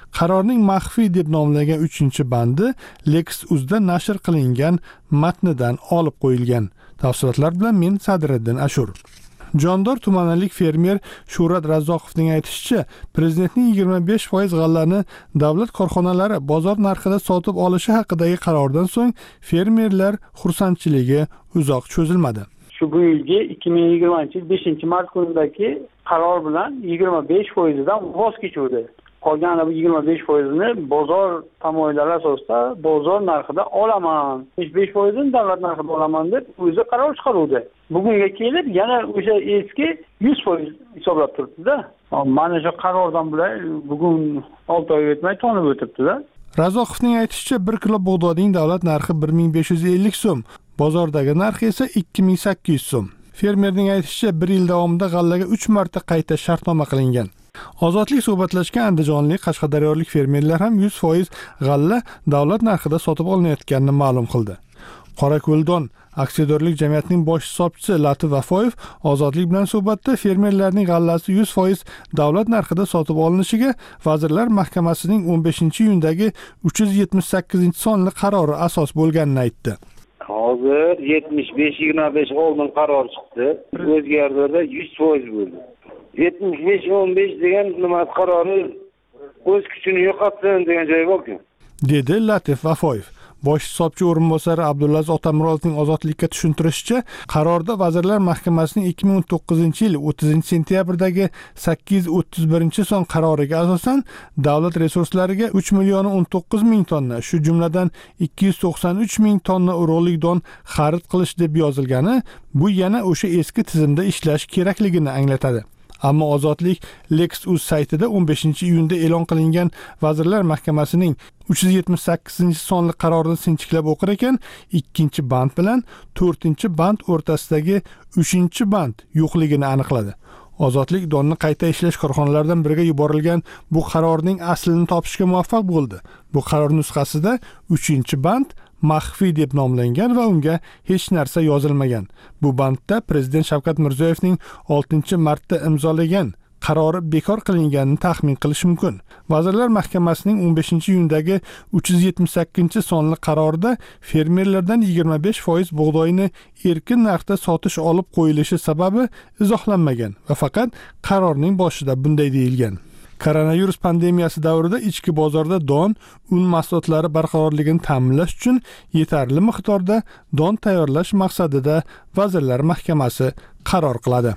Qarorning maxfiy deb nomlangan uchinchi bandi Lex.uzda nashr qilingan matnidan olib qo'yilgan. Tafsilotlar bilan men Sadriddin Ashur. Jondor tumanalik fermer Shuhrat Razzoqovning aytishicha, prezidentning yigirma besh foiz g'allani davlat korxonalari bozor narxida sotib olishi haqidagi qarordan so'ng fermerlar xursandchiligi uzoq cho'zilmadi. Shu bu yilgi ikki ming yigirmanchi yil beshinchi mart kunidagi qaror bilan yigirma besh foizdan voz kechuvdi. Qolgan bu yigirma besh foizini bozor tamoyillari asosida bozor narxida olaman, yetmish besh foizini davlat narxida olaman deb o'zi qaror chiqaruvdi. Bugunga kelib yana o'sha eski yuz foiz hisoblab turibdi-da. Mana shu qarordan bilan bugun olti oy o'tmay tonib o'tibdi-da. Razoqovning aytishicha, bir kilo bug'doyning davlat narxi bir ming besh yuz ellik so'm, bozordagi narxi esa ikki ming sakkiz yuz so'm. Fermerning aytishicha, bir yil davomida g'allaga uch marta qayta shartnoma qilingan. Ozodlik suhbatlashgan andijonlik qashqadaryolik fermerlar ham yuz foiz g'alla davlat narxida sotib olinayotganini ma'lum qildi. Qorako'ldon aksiyadorlik jamiyatining bosh hisobchisi Latif Vafoyev Ozodlik bilan suhbatda fermerlarning g'allasi yuz foiz davlat narxida sotib olinishiga Vazirlar Mahkamasining o'n beshinchi iyundagi uch yuz yetmish sakkizinchi sonli qarori asos bo'lganini aytdi. Hozir yetmish besh yigirma besh oldin qaror chiqdi. O'zgardi, yuz foiz bo'ldi. yetmish besh o'n besh degan nima qarori o'z kuchini yo'qotsin degan joyi borku, dedi Latif Vafoyev. Bosh hisobchi o'rinbosari Abdulaziz Otamurodovning Ozodlikka tushuntirishicha, qarorda Vazirlar Mahkamasining ikki ming o'n to'qqizinchi yil o'ttizinchi sentyabrdagi sakkiz yuz o'ttiz birinchi son qaroriga asosan davlat resurslariga uch million o'n to'qqiz ming tonna, shu jumladan ikki yuz to'qson uch ming tonna urug'lik don xarid qilish deb yozilgani, bu yana o'sha eski tizimda ishlash kerakligini anglatadi. Ammo Ozodlik Lex.uz saytida o'n beshinchi iyunda e'lon qilingan Vazirlar Mahkamasining uch yuz yetmish sakkizinchi sonli qarorini sinchiklab o'qir ekan, ikkinchi band bilan to'rtinchi band o'rtasidagi uchinchi band yo'qligini aniqladi. Ozodlik donni qayta ishlash korxonalaridan biriga yuborilgan bu qarorning aslini topishga muvaffaq bo'ldi. Bu qaror nusxasida uchinchi band maxfiy deb nomlangan va unga hech narsa yozilmagan. Bu bandda Prezident Shavkat Mirziyoyevning oltinchi martda imzolagan qarori bekor qilinganini taxmin qilish mumkin. Vazirlar Mahkamasining o'n beshinchi iyundagi uch yuz yetmish sakkizinchi sonli qarorida fermerlardan yigirma besh foiz bug'doyni erkin narxda sotish olib qo'yilishi sababi izohlanmagan va faqat qarorning boshida bunday deyilgan. Koronavirus pandemiyasi davrida ichki bozorda don, un mahsulotlari barqarorligini ta'minlash uchun yetarli miqdorda don tayyorlash maqsadida Vazirlar Mahkamasi qaror qiladi.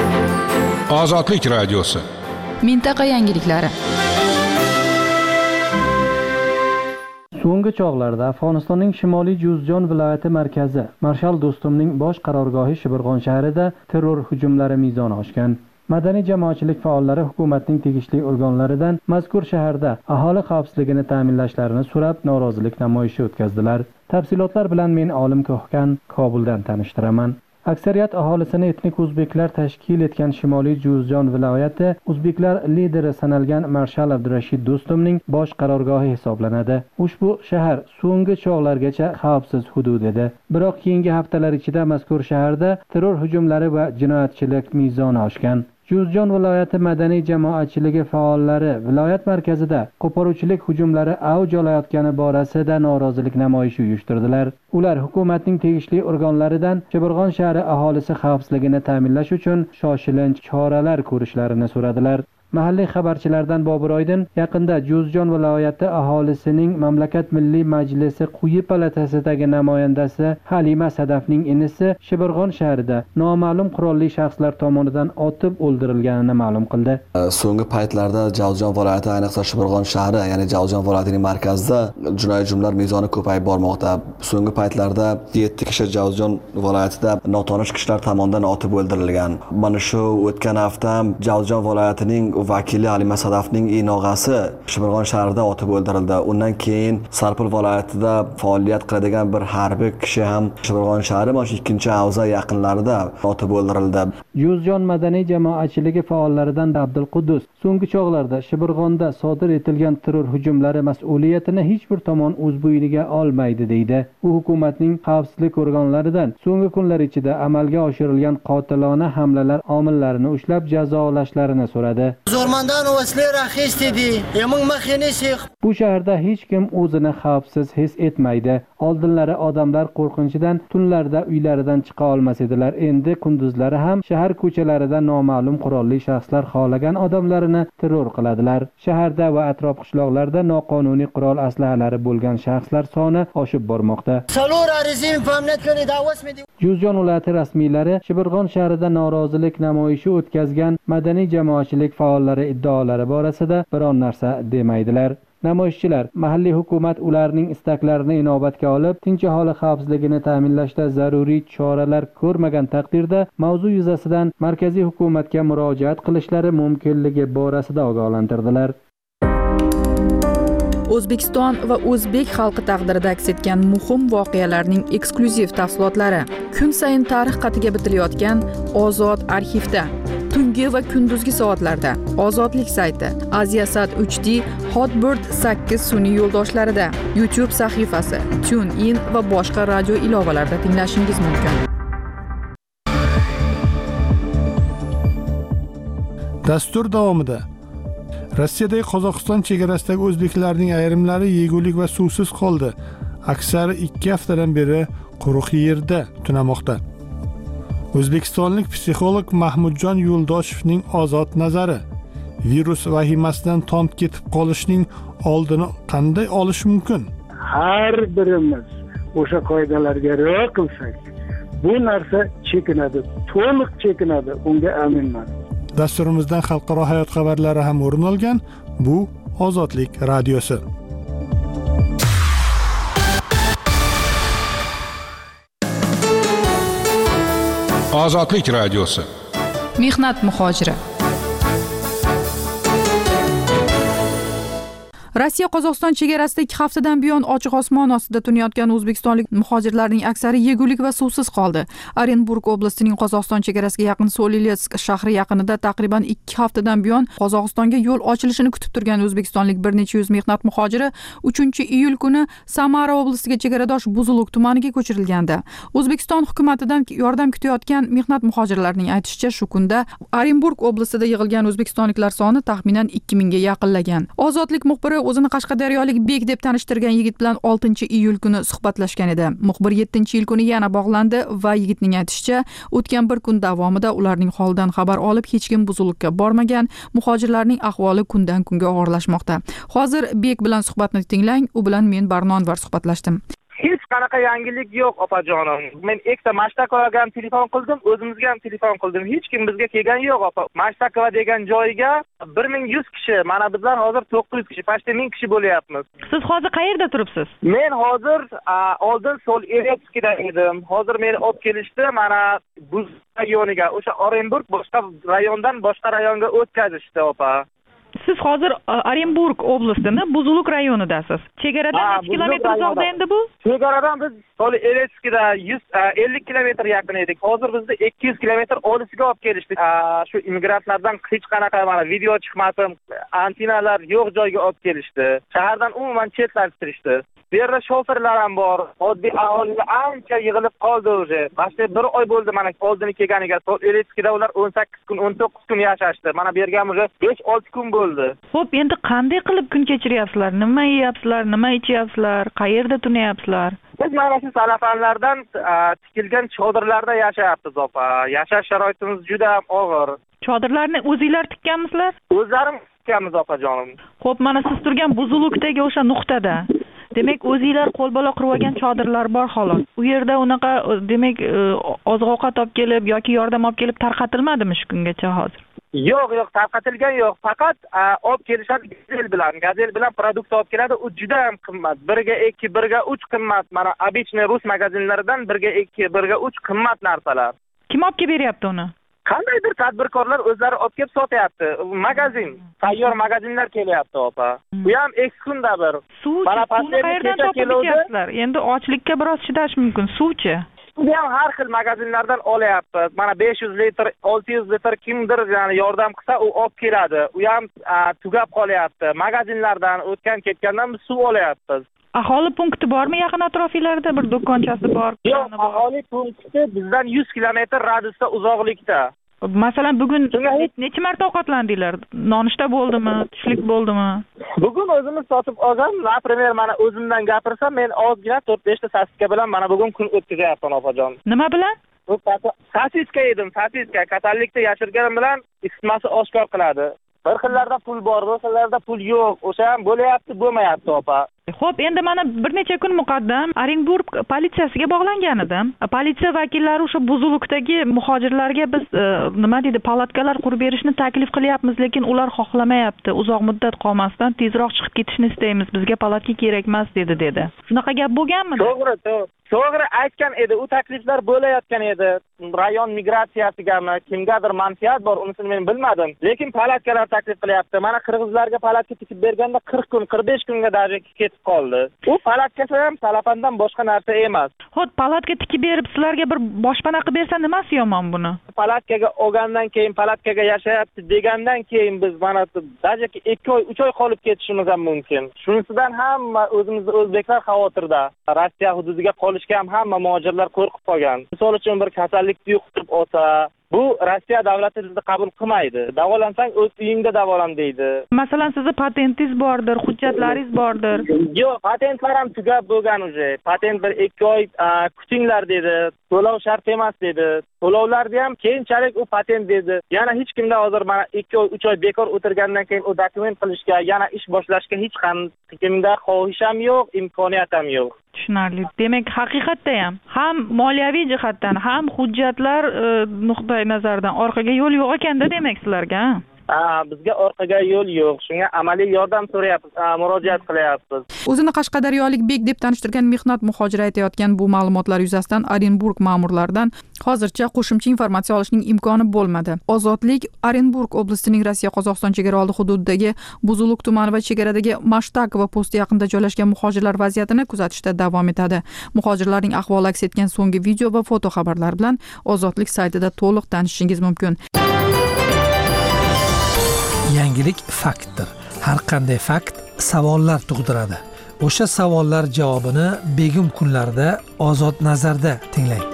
Ozodlik radiosi. Mintaqa yangiliklari. So'nggi chog'larda Afg'onistonning Shimoliy Juzjon viloyati markazi Marshal Do'stumning bosh qarorgohi Shibirg'on shahrida terror hujumlari mezoni oshgan. Madaniy jamoatchilik faollari hukumatning tegishli organlaridan mazkur shaharda aholi xavfsizligini ta'minlashlarini so'rab norozilik namoyishi o'tkazdilar. Tafsilotlar bilan men Olim Ko'hkan Kobuldan tanishtiraman. Aksariyat aholisini etnik o'zbeklar tashkil etgan Shimoliy Juzjon viloyati o'zbeklar lideri sanalgan Marshal Abdurashid Do'stumning bosh qarorgohi hisoblanadi. Ushbu shahar so'nggi chog'largacha xavfsiz hudud edi. Biroq keyingi haftalar ichida mazkur shaharda terror hujumlari va jinoyatchilik mezoni oshgan. Juzjon viloyati madaniy jamoatchiligi faollari viloyat markazida qo'poruvchilik hujumlari avj olayotgani borasida norozilik namoyishi uyushtirdilar. Ular hukumatning tegishli organlaridan Shibirg'on shahri aholisi xavfsizligini ta'minlash uchun shoshilinch choralar ko'rishlarini so'radilar. Mahalliy xabarchilardan Bobur Oydin yaqinda Juzjon viloyati aholisining Mamlakat Milliy Majlisi quyi palatasidagi namoyandasi Halima Sadafning inisi Shibirg'on shahrida noma'lum qurolli shaxslar tomonidan otib o'ldirilganini ma'lum qildi. So'nggi paytlarda Jazjon viloyati, ayniqsa Shibirg'on shahri, ya'ni Jazjon viloyatining markazida jinoiy hujumlar mezoni ko'payib bormoqda. So'nggi paytlarda yetti kishi Jazjon viloyatida notanish kishilar tomonidan otib o'ldirilgan. Mana shu o'tgan hafta Jazjon viloyatining vakili Halima Sadafning inog'asi Shibirg'on shahrida otib o'ldirildi. Undan keyin Sarpul viloyatida faoliyat qiladigan bir harbiy kishi ham Shibirg'on shahri mana shu ikkinchi havza yaqinlarida otib o'ldirildi. Juzjon madaniy jamoatchiligi faollaridan Abdulqudus so'nggi chog'larda Shibirg'onda sodir etilgan terror hujumlari mas'uliyatini hech bir tomon o'z bo'yniga olmaydi deydi. U hukumatning xavfsizlik organlaridan so'nggi kunlar ichida amalga oshirilgan qotilona hamlalar omillarini ushlab jazolashlarini so'radi. Zo'rmandan o'slar xis dedi. Yomon maxinasi. Bu shaharda hech kim o'zini xavfsiz his etmaydi. Oldinlari odamlar qo'rqinishidan tunlarda uylaridan chiqa olmas edilar. Endi kunduzlari ham shahar ko'chalarida noma'lum qurolli shaxslar xohlagan odamlarini terror qiladilar. Shaharda va atrof qishloqlarda noqonuniy qurol aslahalari bo'lgan shaxslar soni oshib bormoqda. Juzjon viloyati rasmiylari Shibirg'on shahrida norozilik namoyishi o'tkazgan madaniy jamoatchilik faollari iddaolari borasida biron narsa demaydilar. Namoyishchilar mahalliy hukumat ularning istaklarini inobatga olib, tinch aholi xavfsizligini ta'minlashda zaruriy choralar ko'rmagan taqdirda mavzu yuzasidan markaziy hukumatga murojaat qilishlari mumkinligi borasida ogohlantirdilar. O'zbekiston va o'zbek xalqi taqdirida aks etgan muhim voqealarning eksklyuziv tafsilotlari kun sayin tarix qatiga bitilayotgan Ozod arxivda. Tungi va kunduzgi soatlarda Ozodlik sayti, Aziasat uch D, Hotbird sakkiz sun'iy yo'ldoshlarida, YouTube sahifasi, TuneIn va boshqa radio ilovalarida tinglashingiz mumkin. Dastur davomida Rossiyadagi Qozog'iston chegarasidagi o'zbeklarning ayrimlari yegulik va suvsiz qoldi. Aksari ikki haftadan beri quruq yerda tunamoqda. O'zbekistonlik psixolog Mahmudjon Yo'ldoshevning ozod nazari: virus vahimasidan tont ketib qolishning oldini qanday olish mumkin? Har birimiz o'sha qoidalarga rioya qilsak, bu narsa chekinadi, to'liq chekinadi, unga aminman. Dasturimizdan xalqaro hayot xabarlari ham o'rin olgan. Bu Ozodlik radiosi. Ozodlik radiosi. Mehnat muhojiri. Rossiya Qozog'iston chegarasida ikki haftadan buyon ochiq osmon ostida tunayotgan o'zbekistonlik muhojirlarning aksari yegulik va suvsiz qoldi. Orenburg oblastining Qozog'iston chegarasiga yaqin Solilets shahri yaqinida taqriban ikki haftadan buyon Qozog'istonga yo'l ochilishini kutib turgan o'zbekistonlik bir necha yuz mehnat muhojiri uchinchi iyul kuni Samara oblastiga chegaradosh Buzuluk tumaniga ko'chirilgandi. O'zbekiston hukumatidan yordam kutayotgan mehnat muhojirlarning aytishicha, shu kunda Orenburg oblastida yig'ilgan o'zbekistonliklar soni taxminan ikki mingga yaqinlagan. Ozodlik muxbiri o'zini Qashqadaryolik Bek deb tanishtirgan yigit bilan oltinchi iyul kuni suhbatlashgan edi. Muxbir yettinchi iyul kuni yana bog'landi va yigitning aytishicha, o'tgan bir kun davomida ularning holidan xabar olib, hech kim Buzulukka bormagan. Muhojirlarning ahvoli kundan kunga og'irlashmoqda. Hozir Bek bilan suhbatni tinglang, u bilan men Barnonvar suhbatlashdim. Hech qanaqa yangilik yo'q, opajonim. Men ikkita Mashtakovaga ham telefon qildim, o'zimizga ham telefon qildim. Hech kim bizga kelgan yo'q, opa. Mashtakova degan joyiga bir ming yuz kishi, mana bizlar hozir to'qqiz yuz kishi, pashta ming kishi bo'lyapmiz. Siz hozir qayerda turibsiz? Men hozir oldin Soleretskida edim. Hozir meni olib kelishdi, mana Buz rayoniga, o'sha Orenburg boshqa rayondan boshqa rayonga o'tkazishdi, opa. Siz hozir Orenburg oblastini Buzuluk rayonidasiz. Chegaradan necha kilometr uzoqda endi bu? Chegaradan biz Soleretskida yuz ellik kilometr yaqin edik. Hozir bizni ikki yuz kilometr oldisiga olib kelishdi. Shu immigrantlardan hech qanaqa mana video chiqmasin, antinalar yo'q joyga olib kelishdi. Shahardan umuman chetlashtirishdi. Bu yerda shoferlar ham bor. Oddiy aholiga ancha yig'ilib qoldi o'zi. Mana bir oy bo'ldi mana oldini kelganiga. Soleretskida ular o'n sakkiz kun, o'n to'qqiz kun yashashdi. Mana bu yerga o'zi besh olti kun bo'ldi. Xo'p, endi qanday qilib kun kechiryapsizlar? Nima yeyapsizlar? Nima ichyapsizlar? Qayerda tunayapsizlar? Biz mana shu salafanlardan tikilgan chodirlarda yashayapmiz, opa. Yashash sharoitimiz juda ham og'ir. Chodirlarni o'zingizlar tikkanmisizlar? O'zlarim tikkanmiz, opajonim. Xo'p, mana siz turgan Buzulukdagi o'sha nuqtada demak, o'zingizlar qo'lbola qurib olgan chodirlar bor xolos. U yerda unaqa demak oziq-ovqat olib kelib yoki yordam olib kelib tarqatilmadimi shu kungacha hozir? Yo'q, yo'q, tarqatilgan yo'q. Faqat olib kelishadi gazel bilan. Gazel bilan produkt olib keladi. U juda ham qimmat. birga ikki, birga uch qimmat. Mana обычный rus magazinlaridan birga ikki, birga uch qimmat narsalar. Kim olib kelib beryapti uni? Qandaydir tadbirkorlar o'zlari olib kelib sotyapti. Magazin, tayyor magazinlar kelyapti, opa. Bu ham ekskunda bir. Suv, suvni qayerdan topib ichyapsizlar? Endi ochlikka biroz chidash mumkin. Suvchi? Bu ham har xil magazinlardan olyapmiz. Mana besh yuz litr, olti yuz litr kimdir ya'ni yordam qilsa, u olib keladi. U ham tugab qolyapti. Magazinlardan o'tgan ketgandan biz suv olyapmiz. Aholi punkti bormi yaqin atrofinglarda? Bir do'konchasi bor? Yo'q, aholi punkti bizdan yuz kilometr radiusda uzoqlikda. Masalan, bugun necha marta ovqatlandinglar? Nonushta bo'ldimi, tushlik bo'ldimi? Bugun o'zimiz sotib olgan, например, mana o'zimdan gapirsam, men ozgina to'rt beshta sasiska bilan mana bugun kun o'tkazyapman opajon. Nima bilan? Bu sasiska yedim, sasiska. Kasallikda yashirganim bilan isitmasi oshkor qiladi. Bir xillarda pul bor, bir xillarda pul yo'q. O'sha ham bo'layapti, bo'lmayapti, opa. Xo'p, endi mana bir necha kun muqaddam Orenburg politsiyasiga bog'langan edim. Politsiya vakillari o'sha buzilukdagi muhojirlarga biz nima deydi, palatkalar qurib berishni taklif qilyapmiz, lekin ular xohlamayapti. Uzoq muddat qolmasdan tezroq chiqib ketishni istaymiz. Bizga palatka kerak emas dedi dedi. Shunaqa gap bo'lganmi? To'g'ri, to'g'ri. To'g'ri aytgan edi, u takliflar bo'layotgan edi. Rayon migratsiyasigami, kimgadir manfaat bor, unisini men bilmadim. Lekin palatkalar taklif qilyapti. Mana qirg'izlarga palatka tikib berganda qirq kun, qirq besh kunga darak ketib qoldi. U palatkasi ham talafandan boshqa narsa emas. Xo'p, palatka tikib berib sizlarga bir boshpana qilib bersa nimasi yomon buni? Palatkaga olgandan keyin, palatkaga yashayapti degandan keyin biz mana dajaki ikki oy, uch oy qolib ketishimiz ham mumkin. Shunisidan hamma o'zimizning o'zbeklar xavotirda. Rossiya hududiga qolishga ham hamma muhojirlar qo'rqib qolgan. Misol uchun bir kasallikni yuqtirib olsa, bu Rossiya davlati bizni qabul qilmaydi. Davolansang o'z uyingda davolan deydi. Masalan, sizning patentingiz bordir, hujjatlaringiz bordir. Yo'q, patentlar ham tugab bo'lgan uje. Patent bir ikki oy kutinglar dedi. To'lov shart emas dedi. To'lovlarni ham keyinchalik u patent dedi. Yana hech kimda hozir mana ikki oy, uch oy bekor o'tirgandan keyin u dokument qilishga, yana ish boshlashga hech qanday xohish ham yo'q, imkoniyat ham yo'q. Tushunarli. Demak, haqiqatda ham ham moliyaviy jihatdan, ham hujjatlar nuqtai nazardan orqaga yo'l yo'q ekanda demak sizlarga. Ha, bizga orqaga yo'l yo'q. Shunga amaliy yordam so'rayapmiz, murojaat qilyapmiz. O'zini qashqadaryolik bek deb tanishtirgan mehnat muhojiri aytayotgan bu ma'lumotlar yuzasidan Orenburg ma'murlaridan hozircha qo'shimcha informatsiya olishning imkoni bo'lmadi. Ozodlik Orenburg oblastining Rossiya-Qozog'iston chegaraoldi hududidagi Buzuluk tumani va chegaradagi Mashtakova posti yaqinida joylashgan muhojirlar vaziyatini kuzatishda davom etadi. Muhojirlarning ahvoli aks etgan so'nggi video va foto xabarlar bilan Ozodlik saytida to'liq tanishishingiz mumkin. Yangilik faktdir. Har qanday fakt savollar tug'diradi. O'sha savollar javobini begim kunlarda Ozod nazarda tinglang.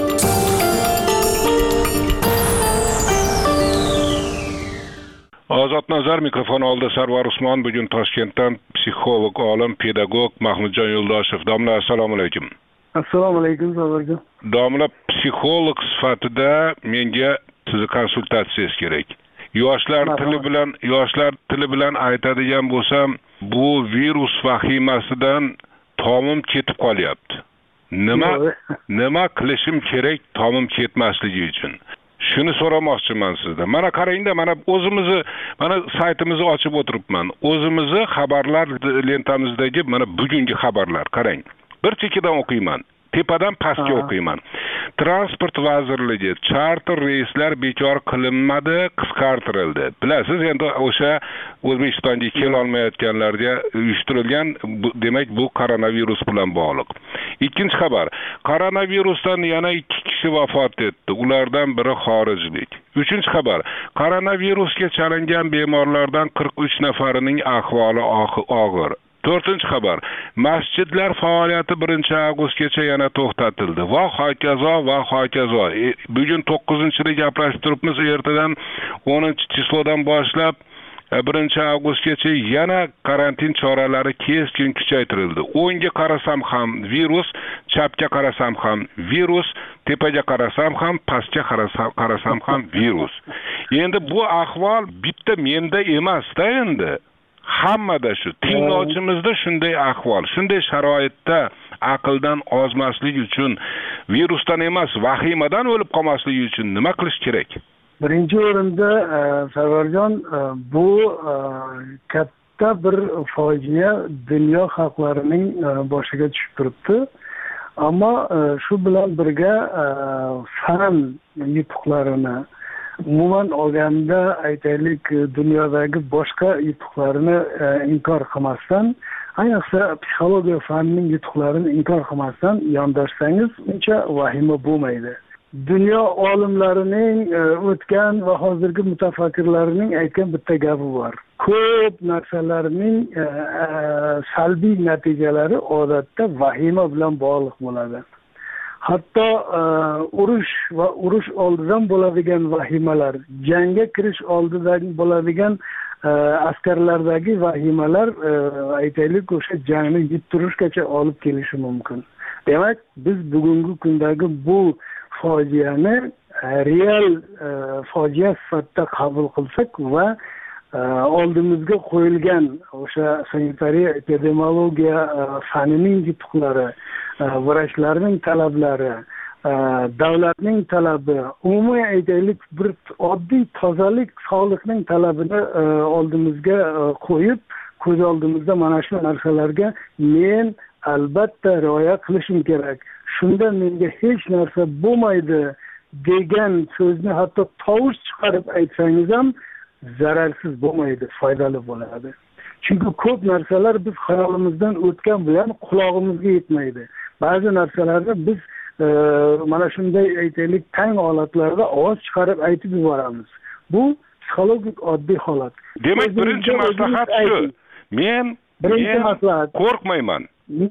Ozod nazar mikrofon oldida Sarvar Usmon. Bugun Toshkentdan psixolog, olim, pedagog Mahmudjon Yo'ldoshev. Domla, assalomu alaykum. Assalomu alaykum, Sarvarjon. Domla, psixolog sifatida menga sizni konsultatsiyangiz kerak. Yoshlar tili bilan, yoshlar tili bilan aytadigan bo'lsam, bu virus vahimasidan tomim ketib qolyapti. Nima nima qilishim kerak tomim ketmasligi uchun? Shuni so'ramoqchiman sizdan. Mana qarangda, mana o'zimizni, mana saytimizni ochib o'tiribman. O'zimizni xabarlar lentamizdagi mana bugungi xabarlar qarang. Bir chekkadan o'qiyman. Tepadan pastga o'qiyman. Transport vazirligi charter reyslar bekor qilinmadi, qisqartirildi. Bilasiz, endi o'sha O'zbekistonga kela olmayotganlarga uyushtirilgan, demak bu koronavirus bilan bog'liq. Ikkinchi xabar, koronavirusdan yana ikki kishi vafot etdi. Ulardan biri xorijlik. Uchinchi xabar, koronavirusga chalingan bemorlardan qirq uch nafarining ahvoli og'ir. To'rtinchi xabar, masjidlar faoliyati birinchi avgustgacha yana to'xtatildi. Va hokazo va hokazo. E, bugun to'qqizinchida gaplashib turibmiz, ertadan o'ninchi chislodan boshlab birinchi avgustgacha yana karantin choralari keskin kuchaytirildi. o'ngga qarasam ham virus, chapga qarasam ham virus, tepaga qarasam ham, pastga qarasam, qarasam ham virus. Endi bu ahvol bitta menda emas-da endi. Hammada shu, tinglovchimizda shunday ahvol, shunday sharoitda aqldan ozmaslik uchun, virusdan emas, vahimadan o'lib qolmaslik uchun nima qilish kerak? Birinchi o'rinda Sarvarjon, bu katta bir fojia dunyo xalqlarining boshiga tushib turibdi. Ammo shu bilan birga fan yutuqlarini, umuman olganda aytaylik, dunyodagi boshqa yutuqlarini inkor qilmasdan, ayniqsa psixologiya fanining yutuqlarini inkor qilmasdan yondashsangiz, uncha vahima bo'lmaydi. Dunyo olimlarining o'tgan va hozirgi mutafakkirlarining aytgan bitta gapi bor. Ko'p narsalarning salbiy natijalari odatda vahima bilan bog'liq bo'ladi. hatto urush va urush oldidan bo'ladigan vahimalar, jangga kirish oldidan bo'ladigan askarlardagi vahimalar aytaylik o'sha jangni yitirishgacha olib kelishi mumkin. Demak, biz bugungi kundagi bu fojiani real fojia sifatida qabul qilsak va oldimizga qo'yilgan o'sha sanitariya epidemiologiya fanining yutuqlari, vrachlarning talablari, davlatning talabi, umuman aytaylik bir oddiy tozalik, sog'liqning talabini oldimizga qo'yib, ko'z oldimizda mana shu narsalarga men albatta rioya qilishim kerak. Shunda menga hech narsa bo'lmaydi degan so'zni hatto tovush chiqarib aytsangiz ham zararsiz bo'lmaydi, foydali bo'ladi. Chunki ko'p narsalar biz xayolimizdan o'tgan bilan qulog'imizga yetmaydi. Ba'zi narsalarni biz mana shunday aytaylik tang holatlarda ovoz chiqarib aytib yuboramiz. Bu psixologik oddiy holat. Demak, birinchi maslahat shu. Men birinchi maslahat qo'rqmayman.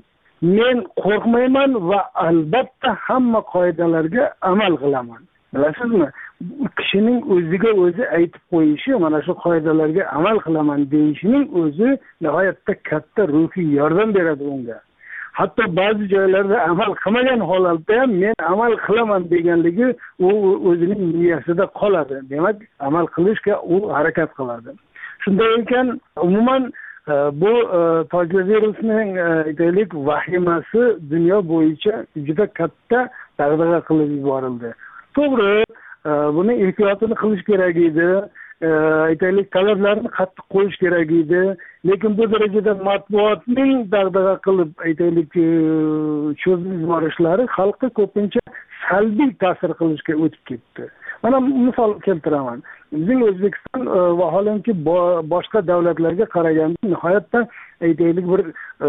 Men qo'rqmayman va albatta hamma qoidalarga amal qilaman. Bilasizmi? Kishining o'ziga o'zi aytib qo'yishi, mana shu qoidalarga amal qilaman deyishining o'zi nihoyatda katta ruhiy yordam beradi unga. Hatto ba'zi joylarda amal qilmagan holatda ham men amal qilaman deganligi u o'zining miyasida qoladi. Demak, amal qilishga u harakat qiladi. Shunday ekan, umuman bu tojli virusning aytaylik vahimasi dunyo bo'yicha juda katta dag'dag'a qilib yuborildi. To'g'ri, buni ehtiyotini qilish kerak edi, aytaylik talablarni qattiq qo'yish kerak edi, lekin bu darajada matbuotning dag'dag'a qilib aytaylik cho'zib yuborishlari xalqqa ko'pincha salbiy ta'sir qilishga o'tib ketdi. Mana misol keltiraman. Bizning O'zbekiston vaholanki boshqa davlatlarga qaraganda nihoyatda aytaylik bir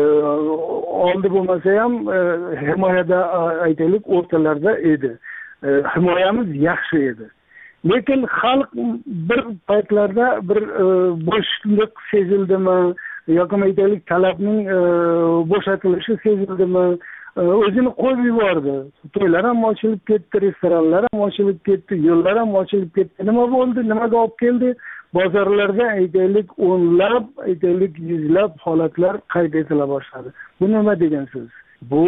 oldi bo'lmasa ham himoyada aytaylik o'rtalarda edi. Himoyamiz yaxshi edi. Lekin xalq bir paytlarda bir bo'shliq sezildimi yoki aytaylik talabning bo'shatilishi sezildimi, o'zini qo'yib yubordi. To'ylar ham ochilib ketdi, restoranlar ham ochilib ketdi, yo'llar ham ochilib ketdi. Nima bo'ldi? Nimaga olib keldi? Bozorlarda aytaylik o'nlab, aytaylik yuzlab holatlar qayd etila boshladi. Bu nima degan so'z? Bu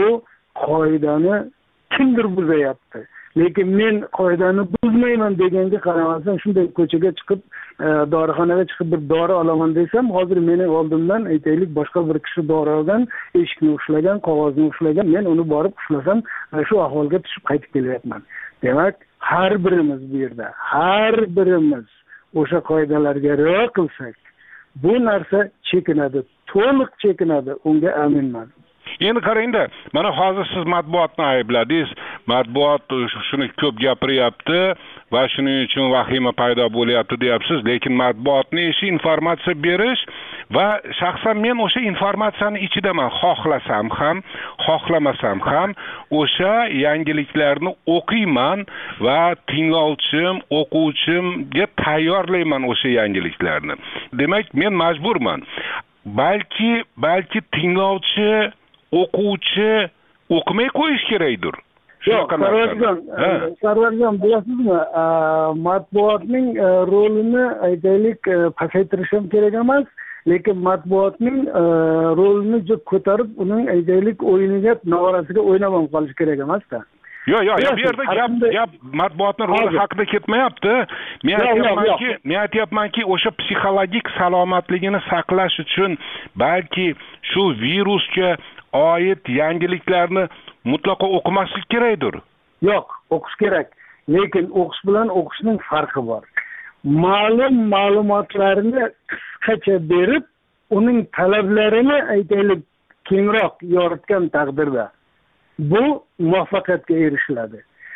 qoidani kimdir buzayapti. Lekin men qoidani buzmayman deganga qaramasam, shunday ko'chaga chiqib, dorixonaga chiqib bir dori olaman desam, hozir meni oldimdan aytaylik boshqa bir kishi dori olgan, eshikni ushlagan, qog'ozni ushlagan, men uni borib ushlasam, shu ahvolga tushib qaytib kelyapman. Demak, har birimiz bu yerda, har birimiz o'sha qoidalarga rioya qilsak, bu narsa chekinadi, to'liq chekinadi, unga aminman. Endi qarangda, mana hozir siz matbuotni aybladingiz. Matbuot shuni ko'p gapiryapti va shuning uchun vahima paydo bo'lyapti deyapsiz, lekin matbuotning ishi informatsiya berish va shaxsan men o'sha informatsiyani ichidaman, xohlasam ham, xohlamasam ham o'sha yangiliklarni o'qiyman va tinglovchim, o'quvchimga tayyorlayman o'sha yangiliklarni. Demak, men majburman. Balki, balki tinglovchi, o'quvchi o'qimay qo'yish kerakdir. Yo'q, Sarvarjon, Sarvarjon, bilasizmi, matbuotning rolini aytaylik pasaytirish ham kerak emas, lekin matbuotning rolini juda ko'tarib, uning aytaylik o'yiniga, nog'orasiga o'ynab ham qolish kerak emas-da. Yo'q, yo'q, bu yerda gap gap matbuotning roli haqida ketmayapti. Men aytyapmanki, men aytyapmanki, o'sha psixologik salomatligini saqlash uchun balki shu virusga oid yangiliklarni mutlaqo o'qimaslik kerakdir. Yo'q, o'qish kerak. Lekin o'qish bilan o'qishning farqi bor. Ma'lum ma'lumotlarni qisqacha berib, uning talablarini aytaylik kengroq yoritgan taqdirda bu muvaffaqiyatga erishiladi.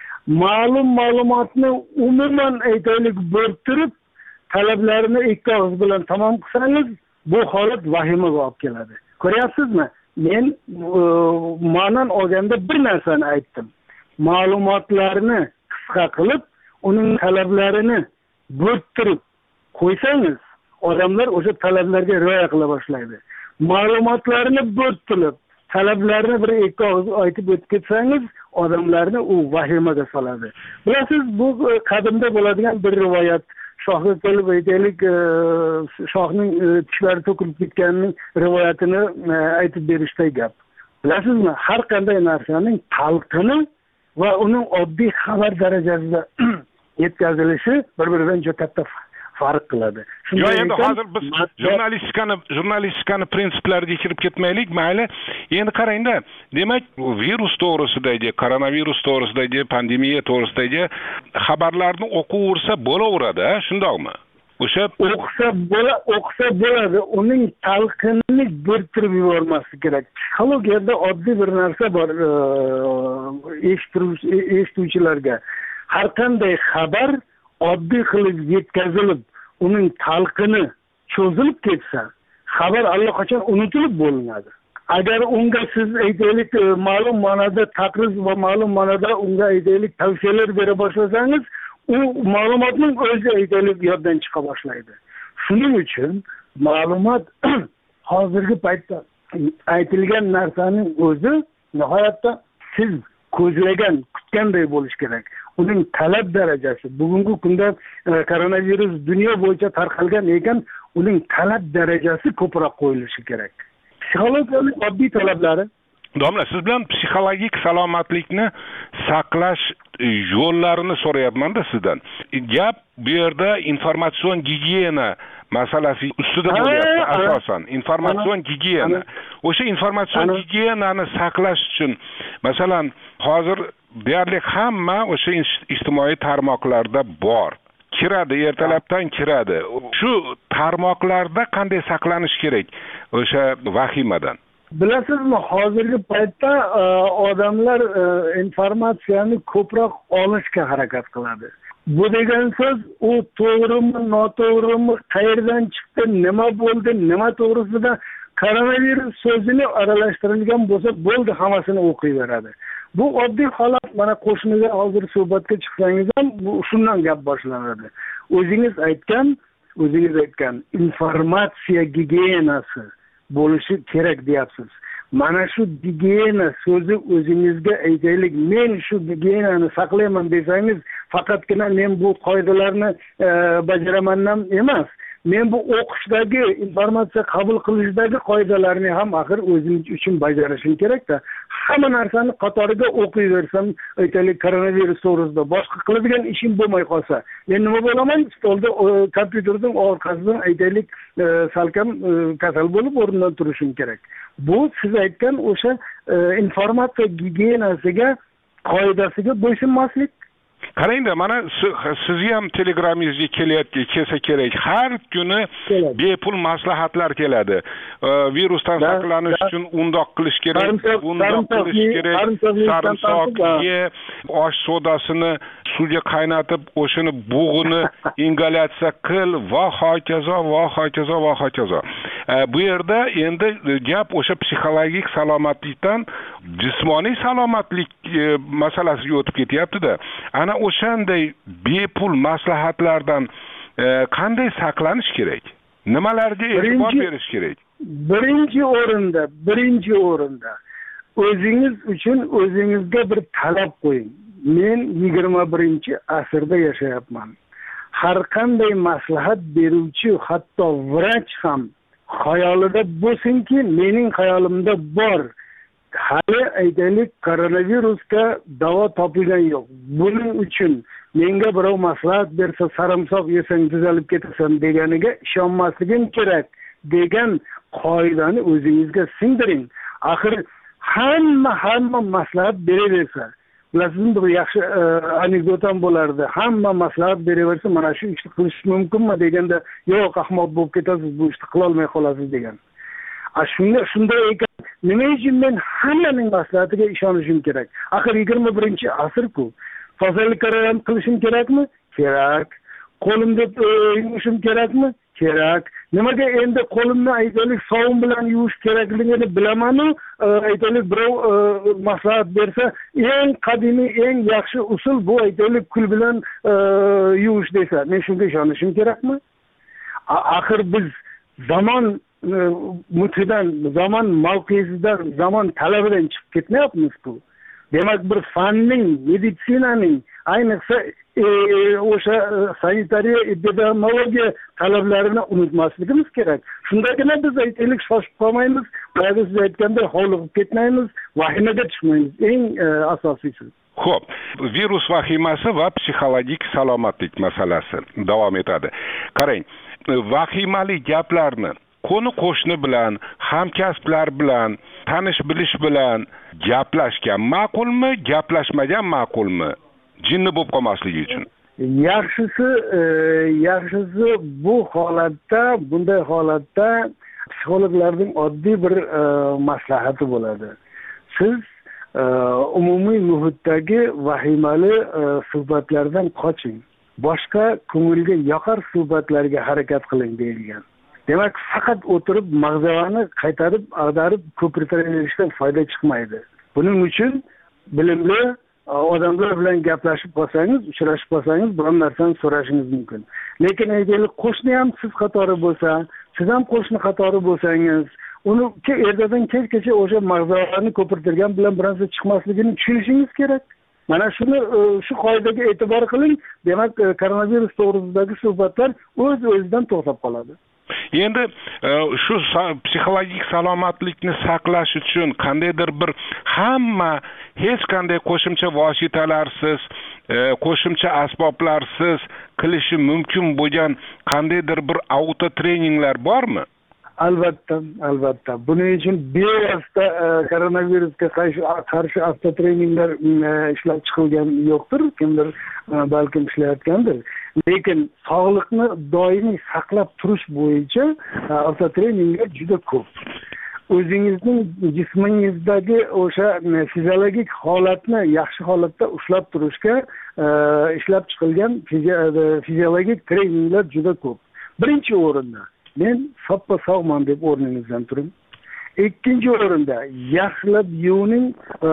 Ma'lum ma'lumotni umuman aytaylik bo'rttirib, talablarini ikki og'iz bilan tamom qilsangiz, bu holat vahimaga olib keladi. Ko'ryapsizmi? Men ma'nan olganda bir narsani aytdim. Ma'lumotlarni qisqa qilib, uning talablarini bo'rttirib qo'ysangiz, odamlar o'sha talablarga rioya qila boshlaydi. Ma'lumotlarni bo'rttirib, talablarni bir ikki og'iz aytib o'tib ketsangiz odamlarni u vahimaga soladi. Bilasiz, bu qadimda bo'ladigan bir rivoyat. Shohga kelib aytaylik, shohning tishlari to'kilib ketganining rivoyatini aytib berishdek gap. Bilasizmi, har qanday narsaning talqini va uning oddiy xabar darajasida yetkazilishi bir-biridan juda katta farq qiladi. Yo, endi hozir biz jurnalistikani jurnalistikani prinsiplariga kirib ketmaylik, mayli. Endi qarangda, demak, virus to'g'risidagi, koronavirus to'g'risidagi, pandemiya to'g'risidagi xabarlarni o'qiversa bo'laveradi, shundoqmi? O'sha o'qisa bo'la, o'qisa bo'ladi, uning talqinini bo'rtirib yubormaslik kerak. Psixologiyada oddiy bir narsa bor, eshituvchilarga. Har qanday xabar oddiy qilib yetkazilib, uning talqini cho'zilib ketsa, xabar allaqachon unutilib bo'linadi. Agar unga siz aytaylik ma'lum ma'noda taqriz va ma'lum ma'noda unga aytaylik tavsiyalar bera boshlasangiz, u ma'lumotning o'zi aytaylik yoddan chiqa boshlaydi. Shuning uchun ma'lumot hozirgi paytda aytilgan narsaning o'zi nihoyatda siz ko'zlagan, kutganday bo'lish kerak. Uning talab darajasi bugungi kunda koronavirus dunyo bo'yicha tarqalgan ekan, uning talab darajasi ko'proq qo'yilishi kerak. Psixologiyalik oddiy talablari. Domla, siz bilan psixologik salomatlikni saqlash yo'llarini so'rayapman-da sizdan. Gap bu yerda informatsion gigiyena masalasi ustida bo'lyapti asosan. Informatsion gigiyena. O'sha informatsion gigiyenani saqlash uchun, masalan, hozir deyarli hamma o'sha ijtimoiy tarmoqlarda bor. Kiradi, ertalabdan kiradi. Shu tarmoqlarda qanday saqlanish kerak o'sha vahimadan? Bilasizmi, hozirgi paytda odamlar informatsiyani ko'proq olishga harakat qiladi. Bu degan so'z, u to'g'rimi, noto'g'rimi, qayerdan chiqdi, nima bo'ldi, nima to'g'risida koronavirus so'zini aralashtirilgan bo'lsa, bo'ldi, hammasini o'qiyveradi. Bu oddiy holat. Mana qo'shniga hozir suhbatga chiqsangiz ham shundan gap boshlanadi. O'zingiz aytgan, o'zingiz aytgan informatsiya gigiyenasi bo'lishi kerak deyapsiz. Mana shu gigiyena so'zi o'zingizga aytaylik, men shu gigiyenani saqlayman desangiz, faqatgina men bu qoidalarni bajaramandan emas, men bu o'qishdagi, informatsiya qabul qilishdagi qoidalarni ham axir o'zim uchun bajarishim kerak-da. Hamma narsani qatoriga o'qiyversam, aytaylik koronavirus to'g'risida boshqa qiladigan ishim bo'lmay qolsa, men nima bo'laman? Stolda kompyuterning orqasidan aytaylik salkam kasal bo'lib o'rnidan turishim kerak. Bu siz aytgan o'sha informatsiya gigiyenasiga, qoidasiga bo'ysunmaslik. Qarangda, mana sizni ham telegramingizga kelayotgan kelsa kerak. Har kuni bepul maslahatlar keladi. Virusdan saqlanish uchun undoq qilish kerak, bundoq qilish kerak. Sarimsoq ye, osh sodasini suvga qaynatib, o'shini bug'ini ingalyatsiya qil va hokazo, va hokazo, va hokazo. Bu yerda endi gap o'sha psixologik salomatlikdan jismoniy salomatlik masalasiga o'tib ketyapti-da. Ana o'shanday bepul maslahatlardan qanday saqlanish kerak? Nimalarga e'tibor berish kerak? Birinchi o'rinda, birinchi o'rinda o'zingiz uchun o'zingizga bir talab qo'ying. Men yigirma birinchi asrda yashayapman. Har qanday maslahat beruvchi, hatto vrach ham xayolida bo'lsinki, mening xayolimda bor. Hali aytaylik koronavirusga davo topilgan yo'q. Buning uchun menga birov maslahat bersa, sarimsoq yesang tuzalib ketasan deganiga ishonmasligim kerak degan qoidani o'zingizga singdiring. Axir hamma hamma maslahat beraversa, bilasizmi, bir yaxshi anekdotam bo'lardi. Hamma maslahat beraversa, mana shu ishni qilish mumkinmi deganda, yo'q, ahmoq bo'lib ketasiz, bu ishni qila olmay qolasiz degan. Shunda shunday ekan, nima uchun men hammaning maslahatiga ishonishim kerak? Axir yigirma birinchi asr-ku. Tozalik karam qilishim kerakmi? Kerak. Qo'limni yuvishim kerakmi? Kerak. Nimaga endi qo'limni aytaylik sovun bilan yuvish kerakligini bilaman-u, aytaylik birov maslahat bersa, eng qadimiy, eng yaxshi usul bu aytaylik kul bilan yuvish desa, men shunga ishonishim kerakmi? Axir biz zamon mutidan, zamon mavqesidan, zamon talabidan chiqib ketmayapmiz-ku. Demak, bir fanning, meditsinaning, ayniqsa o'sha sanitariya epidemiologiya talablarini unutmasligimiz kerak. Shundagina biz aytaylik shoshib qolmaymiz, boya siz aytganday hovliqib ketmaymiz, vahimaga tushmaymiz. Eng asosiysi. Xo'p, virus vahimasi va psixologik salomatlik masalasi davom etadi. Qarang, vahimali gaplarni qo'ni qo'shni bilan, hamkasblar bilan, tanish bilish bilan gaplashgan ma'qulmi, gaplashmagan ma'qulmi? Jinni bo'lib qolmasligi uchun. Yaxshisi, yaxshisi bu holatda, bunday holatda psixologlarning oddiy bir maslahati bo'ladi. Siz umumiy muhitdagi vahimali suhbatlardan qoching. Boshqa ko'ngilga yoqar suhbatlarga harakat qiling deyilgan. Demak, faqat o'tirib mag'zavani qaytarib, ag'darib ko'pirtiraverishdan foyda chiqmaydi. Buning uchun bilimli odamlar bilan gaplashib qolsangiz, uchrashib qolsangiz, biron narsani so'rashingiz mumkin. Lekin aytaylik, qo'shni ham siz qatori bo'lsa, siz ham qo'shni qatori bo'lsangiz, uni ertadan kechgacha o'sha mag'zavalarni ko'pirtirgan bilan bir narsa chiqmasligini tushunishingiz kerak. Mana shuni shu qoidaga e'tibor qiling. Demak, koronavirus to'g'risidagi suhbatlar o'z-o'zidan to'xtab qoladi. Endi shu psixologik salomatlikni saqlash uchun qandaydir bir hamma hech qanday qo'shimcha vositalarsiz, qo'shimcha asboblarsiz qilishi mumkin bo'lgan qandaydir bir auto treninglar bormi? Albatta, albatta. Buning uchun bevosita koronavirusga qarshi avto treninglar ishlab chiqilgan yo'qdir, kimdir balkim ishlayotgandir. Lekin sog'liqni doimiy saqlab turish bo'yicha avto treninglar juda ko'p. O'zingizning jismingizdagi o'sha fiziologik holatni yaxshi holatda ushlab turishga ishlab chiqilgan fiziologik treninglar juda ko'p. Birinchi o'rinda men soppa sog'man deb o'rningizdan turing. Ikkinchi o'rinda yaxshilab yuvining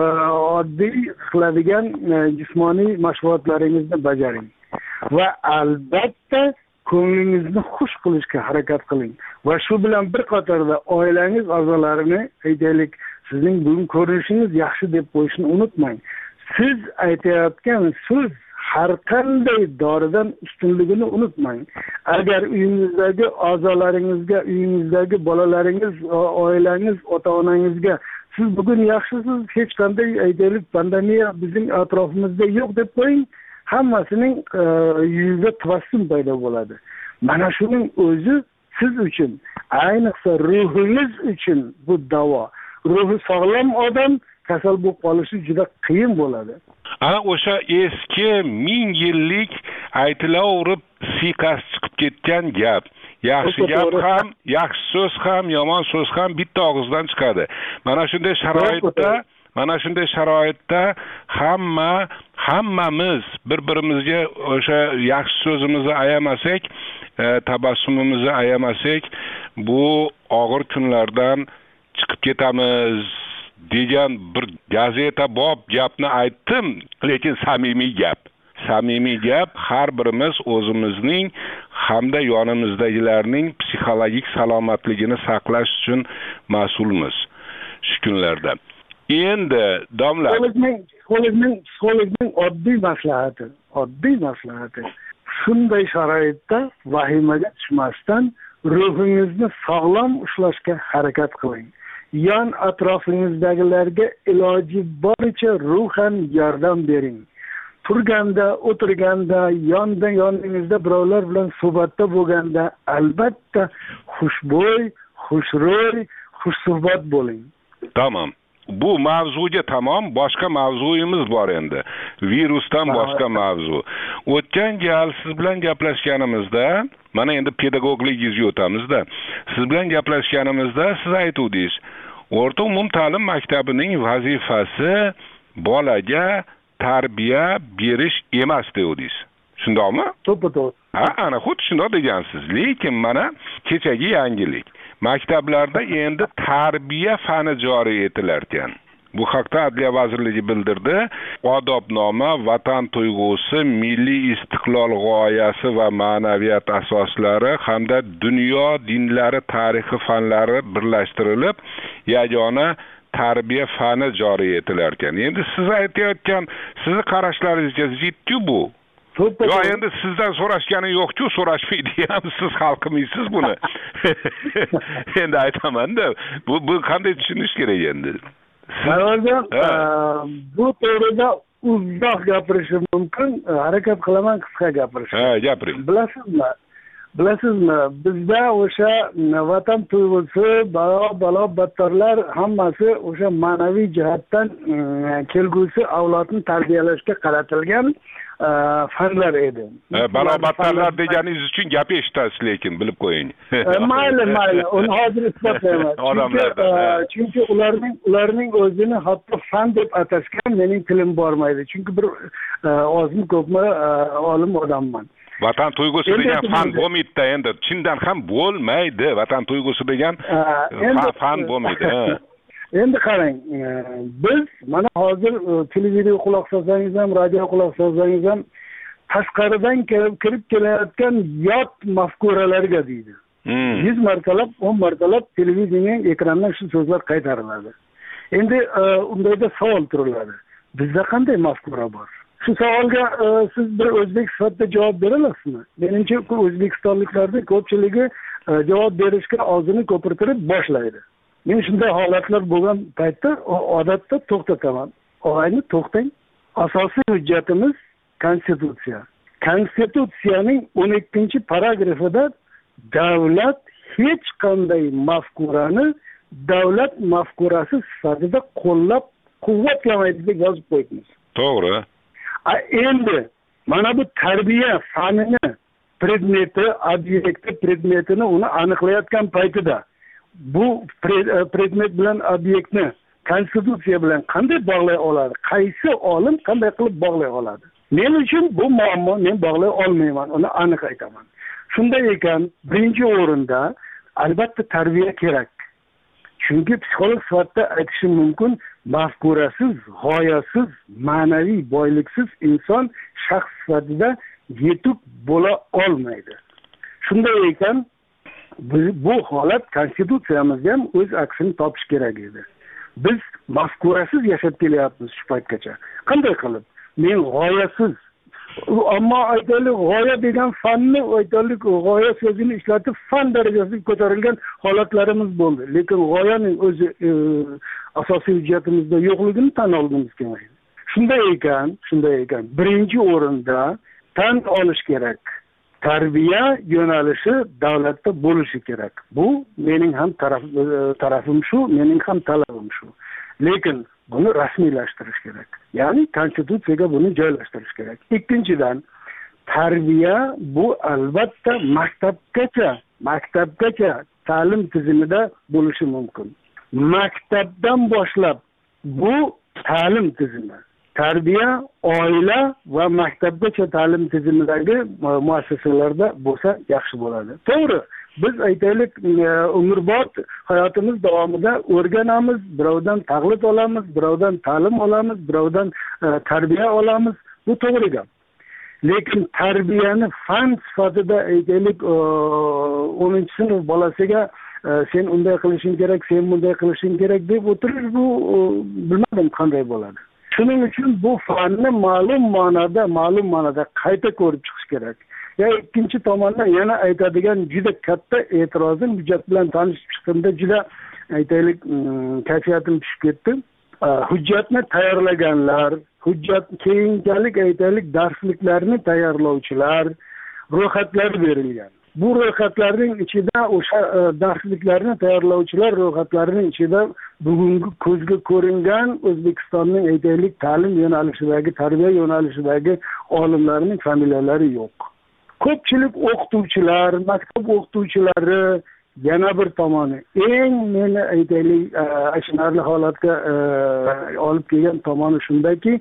oddiy qiladigan jismoniy mashg'ulotlaringizni bajaring. Va albatta ko'nglingizni xush qilishga harakat qiling. Va shu bilan bir qatorda oilangiz a'zolarini, aytaylik, sizning bugun ko'rinishingiz yaxshi deb qo'yishni unutmang. Siz aytayotgan so'z har qanday doridan ustunligini unutmang. Agar uyingizdagi a'zolaringizga, uyingizdagi bolalaringiz, oilangiz, ota-onangizga siz bugun yaxshisiz, hech qanday aytaylik pandemiya bizning atrofimizda yo'q deb qo'ying, hammasining yuzida tabassum paydo bo'ladi. Mana shuning o'zi siz uchun, ayniqsa ruhingiz uchun bu davo. Ruhi sog'lom odam kasal bo'lib qolishi juda qiyin bo'ladi. Ana o'sha eski ming yillik aytilaverib siqas chiqib ketgan gap. Yaxshi gap ham, yaxshi so'z ham, yomon so'z ham bitta og'izdan chiqadi. Mana shunday sharoitda Mana shunday sharoitda hamma hammamiz bir-birimizga o'sha yaxshi so'zimizni ayamasak, tabassumimizni ayamasak, bu og'ir kunlardan chiqib ketamiz degan bir gazeta bob gapni aytdim, lekin samimiy gap. Samimiy gap, har birimiz o'zimizning hamda yonimizdagilarning psixologik salomatligini saqlash uchun mas'ulmiz shu kunlarda. Endi domla psixologning psixologning psixologning oddiy maslahati, oddiy maslahati shunday sharoitda vahimaga tushmasdan ruhingizni sog'lom ushlashga harakat qiling. Yon atrofingizdagilarga iloji boricha ruhan yordam bering. Turganda, o'tirganda, yonda yoningizda birovlar bilan suhbatda bo'lganda albatta xushbo'y, xushro'y, xushsuhbat bo'ling. Tamam. Bu mavzuga tamom, boshqa mavzuyimiz bor endi. Virusdan boshqa mavzu. O'tgan gal siz bilan gaplashganimizda, mana endi pedagogligingizga o'tamizda. Siz bilan gaplashganimizda siz aytdingiz, o'rta umum ta'lim maktabining vazifasi bolaga tarbiya berish emas dedingiz. Shundaymi? To'ppa-to'g'ri. Ha, ana xuddi shunday degansiz. Lekin mana kechagi yangilik. Maktablarda endi tarbiya fani joriy etilar ekan. Bu haqda Adliya vazirligi bildirdi. Odobnoma vatan tuyg'usi, milliy istiqlol g'oyasi va ma'naviyat asoslari hamda dunyo dinlari tarixi fanlari birlashtirilib, yagona tarbiya fani joriy etilar ekan. Endi siz aytayotgan, sizni qarashlaringizga zidku bu. Yo, endi sizdan so'rashgani yo'q-ku, so'rashmaydi ham, siz xalqimisiz buni. Endi aytaman-da, bu bu qanday tushunish kerak endi? Savoljon, bu to'g'rida uzoq gapirishim mumkin, harakat qilaman qisqa gapirishga. Ha, gapiring. Bilasizmi? Bilasizmi, bizda o'sha vatan tuyg'usi, balo balo battarlar hammasi o'sha ma'naviy jihatdan kelgusi avlodni tarbiyalashga qaratilgan fanlar edi. Balo battarlar deganingiz uchun gap eshitasiz, lekin bilib qo'ying. Mayli, mayli, uni hozir isbotlayman. Odamlarda. Chunki ularning ularning o'zini hatto fan deb atashgan mening tilim bormaydi. Chunki bir ozmi ko'pmi olim odamman. Vatan tuyg'usi degan fan bo'lmaydi-da, endi chindan ham bo'lmaydi. Vatan tuyg'usi degan fan bo'lmaydi. Endi qarang, biz mana hozir televideniya quloq solsangiz ham, radio quloq solsangiz ham tashqaridan kelib kirib kelayotgan yot mafkuralarga deydi. yuz martalab, o'n martalab televideniya ekrandan shu so'zlar qaytariladi. Endi undayda savol turiladi. Bizda qanday mafkura bor? Shu savolga siz bir o'zbek sifatida javob bera olasizmi? Menimcha, o'zbekistonliklarning ko'pchiligi javob berishga og'zini ko'pirtirib boshlaydi. Men shunday holatlar bo'lgan paytda odatda to'xtataman. Og'ayni, to'xtang. Asosiy hujjatimiz Konstitutsiya. Konstitutsiyaning o'n ikkinchi paragrafida davlat hech qanday mafkurani davlat mafkurasi sifatida qo'llab quvvatlamaydi deb yozib qo'yibmiz. To'g'ri. Endi mana bu tarbiya fanini, predmeti, obyekti, predmetini uni aniqlayotgan paytida bu predmet bilan obyektni konstitutsiya bilan qanday bog'lay oladi? Qaysi olim qanday qilib bog'lay oladi? Men uchun bu muammo, men bog'lay olmayman, uni aniq aytaman. Shunday ekan, birinchi o'rinda albatta tarbiya kerak. Chunki psixolog sifatida aytishim mumkin, mafkurasiz, g'oyasiz, ma'naviy boyliksiz inson shaxs sifatida yetuk bo'la olmaydi. Shunday ekan, bu holat konstitutsiyamizda ham o'z aksini topish kerak edi. Biz mafkurasiz yashab kelyapmiz shu paytgacha. Qanday qilib? Men g'oyasiz, ammo aytaylik, g'oya degan fanni, aytaylik, g'oya so'zini ishlatib fan darajasiga ko'tarilgan holatlarimiz bo'ldi. Lekin g'oyaning o'zi asosiy hujjatimizda yo'qligini tan olishimiz kerak. Shunday ekan, shunday ekan, birinchi o'rinda tan olish kerak. Tarbiya yo'nalishi davlatda bo'lishi kerak. Bu mening ham taraf, tarafim shu, mening ham talabim shu. Lekin buni rasmiylashtirish kerak. Ya'ni konstitutsiyaga buni joylashtirish kerak. Ikkinchidan, tarbiya bu albatta maktabgacha, maktabgacha ta'lim tizimida bo'lishi mumkin. Maktabdan boshlab bu ta'lim tizimi. Tarbiya oila va maktabgacha ta'lim tizimidagi muassasalarda bo'lsa yaxshi bo'ladi. To'g'ri, biz aytaylik, umrbod hayotimiz davomida o'rganamiz, birovdan taqlid olamiz, birovdan ta'lim olamiz, birovdan tarbiya olamiz. Bu to'g'ri gap. Lekin tarbiyani fan sifatida aytaylik, o'ninchi sinf bolasiga sen unday qilishing kerak, sen bunday qilishing kerak deb o'tirish, bu bilmadim qanday bo'ladi. Shuning uchun bu fanni ma'lum ma'noda, ma'lum ma'noda qayta ko'rib chiqish kerak. Ya ikkinchi tomondan yana aytadigan juda katta e'tirozim, hujjat bilan tanishib chiqimda juda aytaylik kayfiyatim tushib ketdi. Hujjatni tayyorlaganlar, hujjat keyinchalik aytaylik darsliklarni tayyorlovchilar ro'yxatlar berilgan. Bu ro'yxatlarning ichida o'sha darsliklarni tayyorlovchilar ro'yxatlarining ichida bugungi ko'zga ko'ringan O'zbekistonning aytaylik ta'lim yo'nalishidagi, tarbiya yo'nalishidagi olimlarning familiyalari yo'q. Ko'pchilik o'qituvchilar, maktab o'qituvchilari yana bir tomoni, eng meni aytaylik achinarli holatga olib kelgan tomoni shundaki,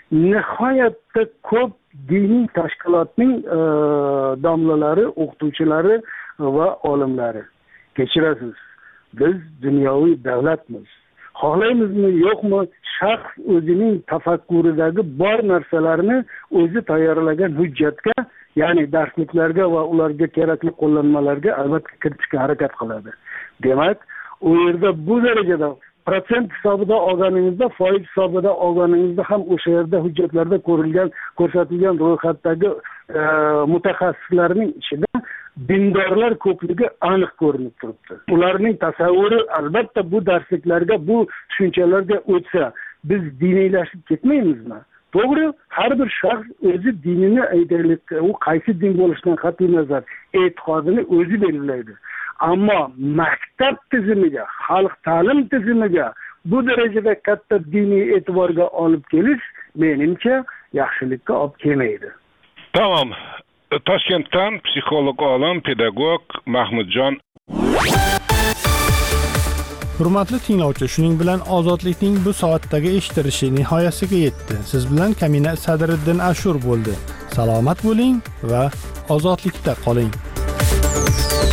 nihoyatda ko'p diniy tashkilotning domlalari, o'qituvchilari va olimlari. Kechirasiz, biz dunyoviy davlatmiz. xohlaymizmi yo'qmi, shaxs o'zining tafakkuridagi bor narsalarni o'zi tayyorlagan hujjatga, ya'ni darsliklarga va ularga kerakli qo'llanmalarga albatta kiritishga harakat qiladi. Demak, u yerda bu darajada protsent hisobida olganingizda, foiz hisobida olganingizda ham o'sha yerda hujjatlarda ko'rilgan, ko'rsatilgan ro'yxatdagi e, mutaxassislarning ichida dindorlar ko'pligi aniq ko'rinib turibdi. Ularning tasavvuri albatta bu darsliklarga, bu tushunchalarga o'tsa, biz diniylashib ketmaymizmi? To'g'ri, har bir shaxs o'zi dinini aytaylik, u qaysi din bo'lishidan qat'iy nazar e'tiqodini o'zi belgilaydi. Ammo maktab tizimiga, xalq ta'lim tizimiga bu darajada katta diniy e'tiborga olib kelish menimcha yaxshilikka olib kelmaydi. Tamam. Toshkentdan psixolog olim, pedagog Mahmudjon. Hurmatli tinglovchi, shuning bilan ozodlikning bu soatdagi eshittirishi nihoyasiga yetdi. Siz bilan Kamina Sadriddin Ashur bo'ldi. Salomat bo'ling va ozodlikda qoling.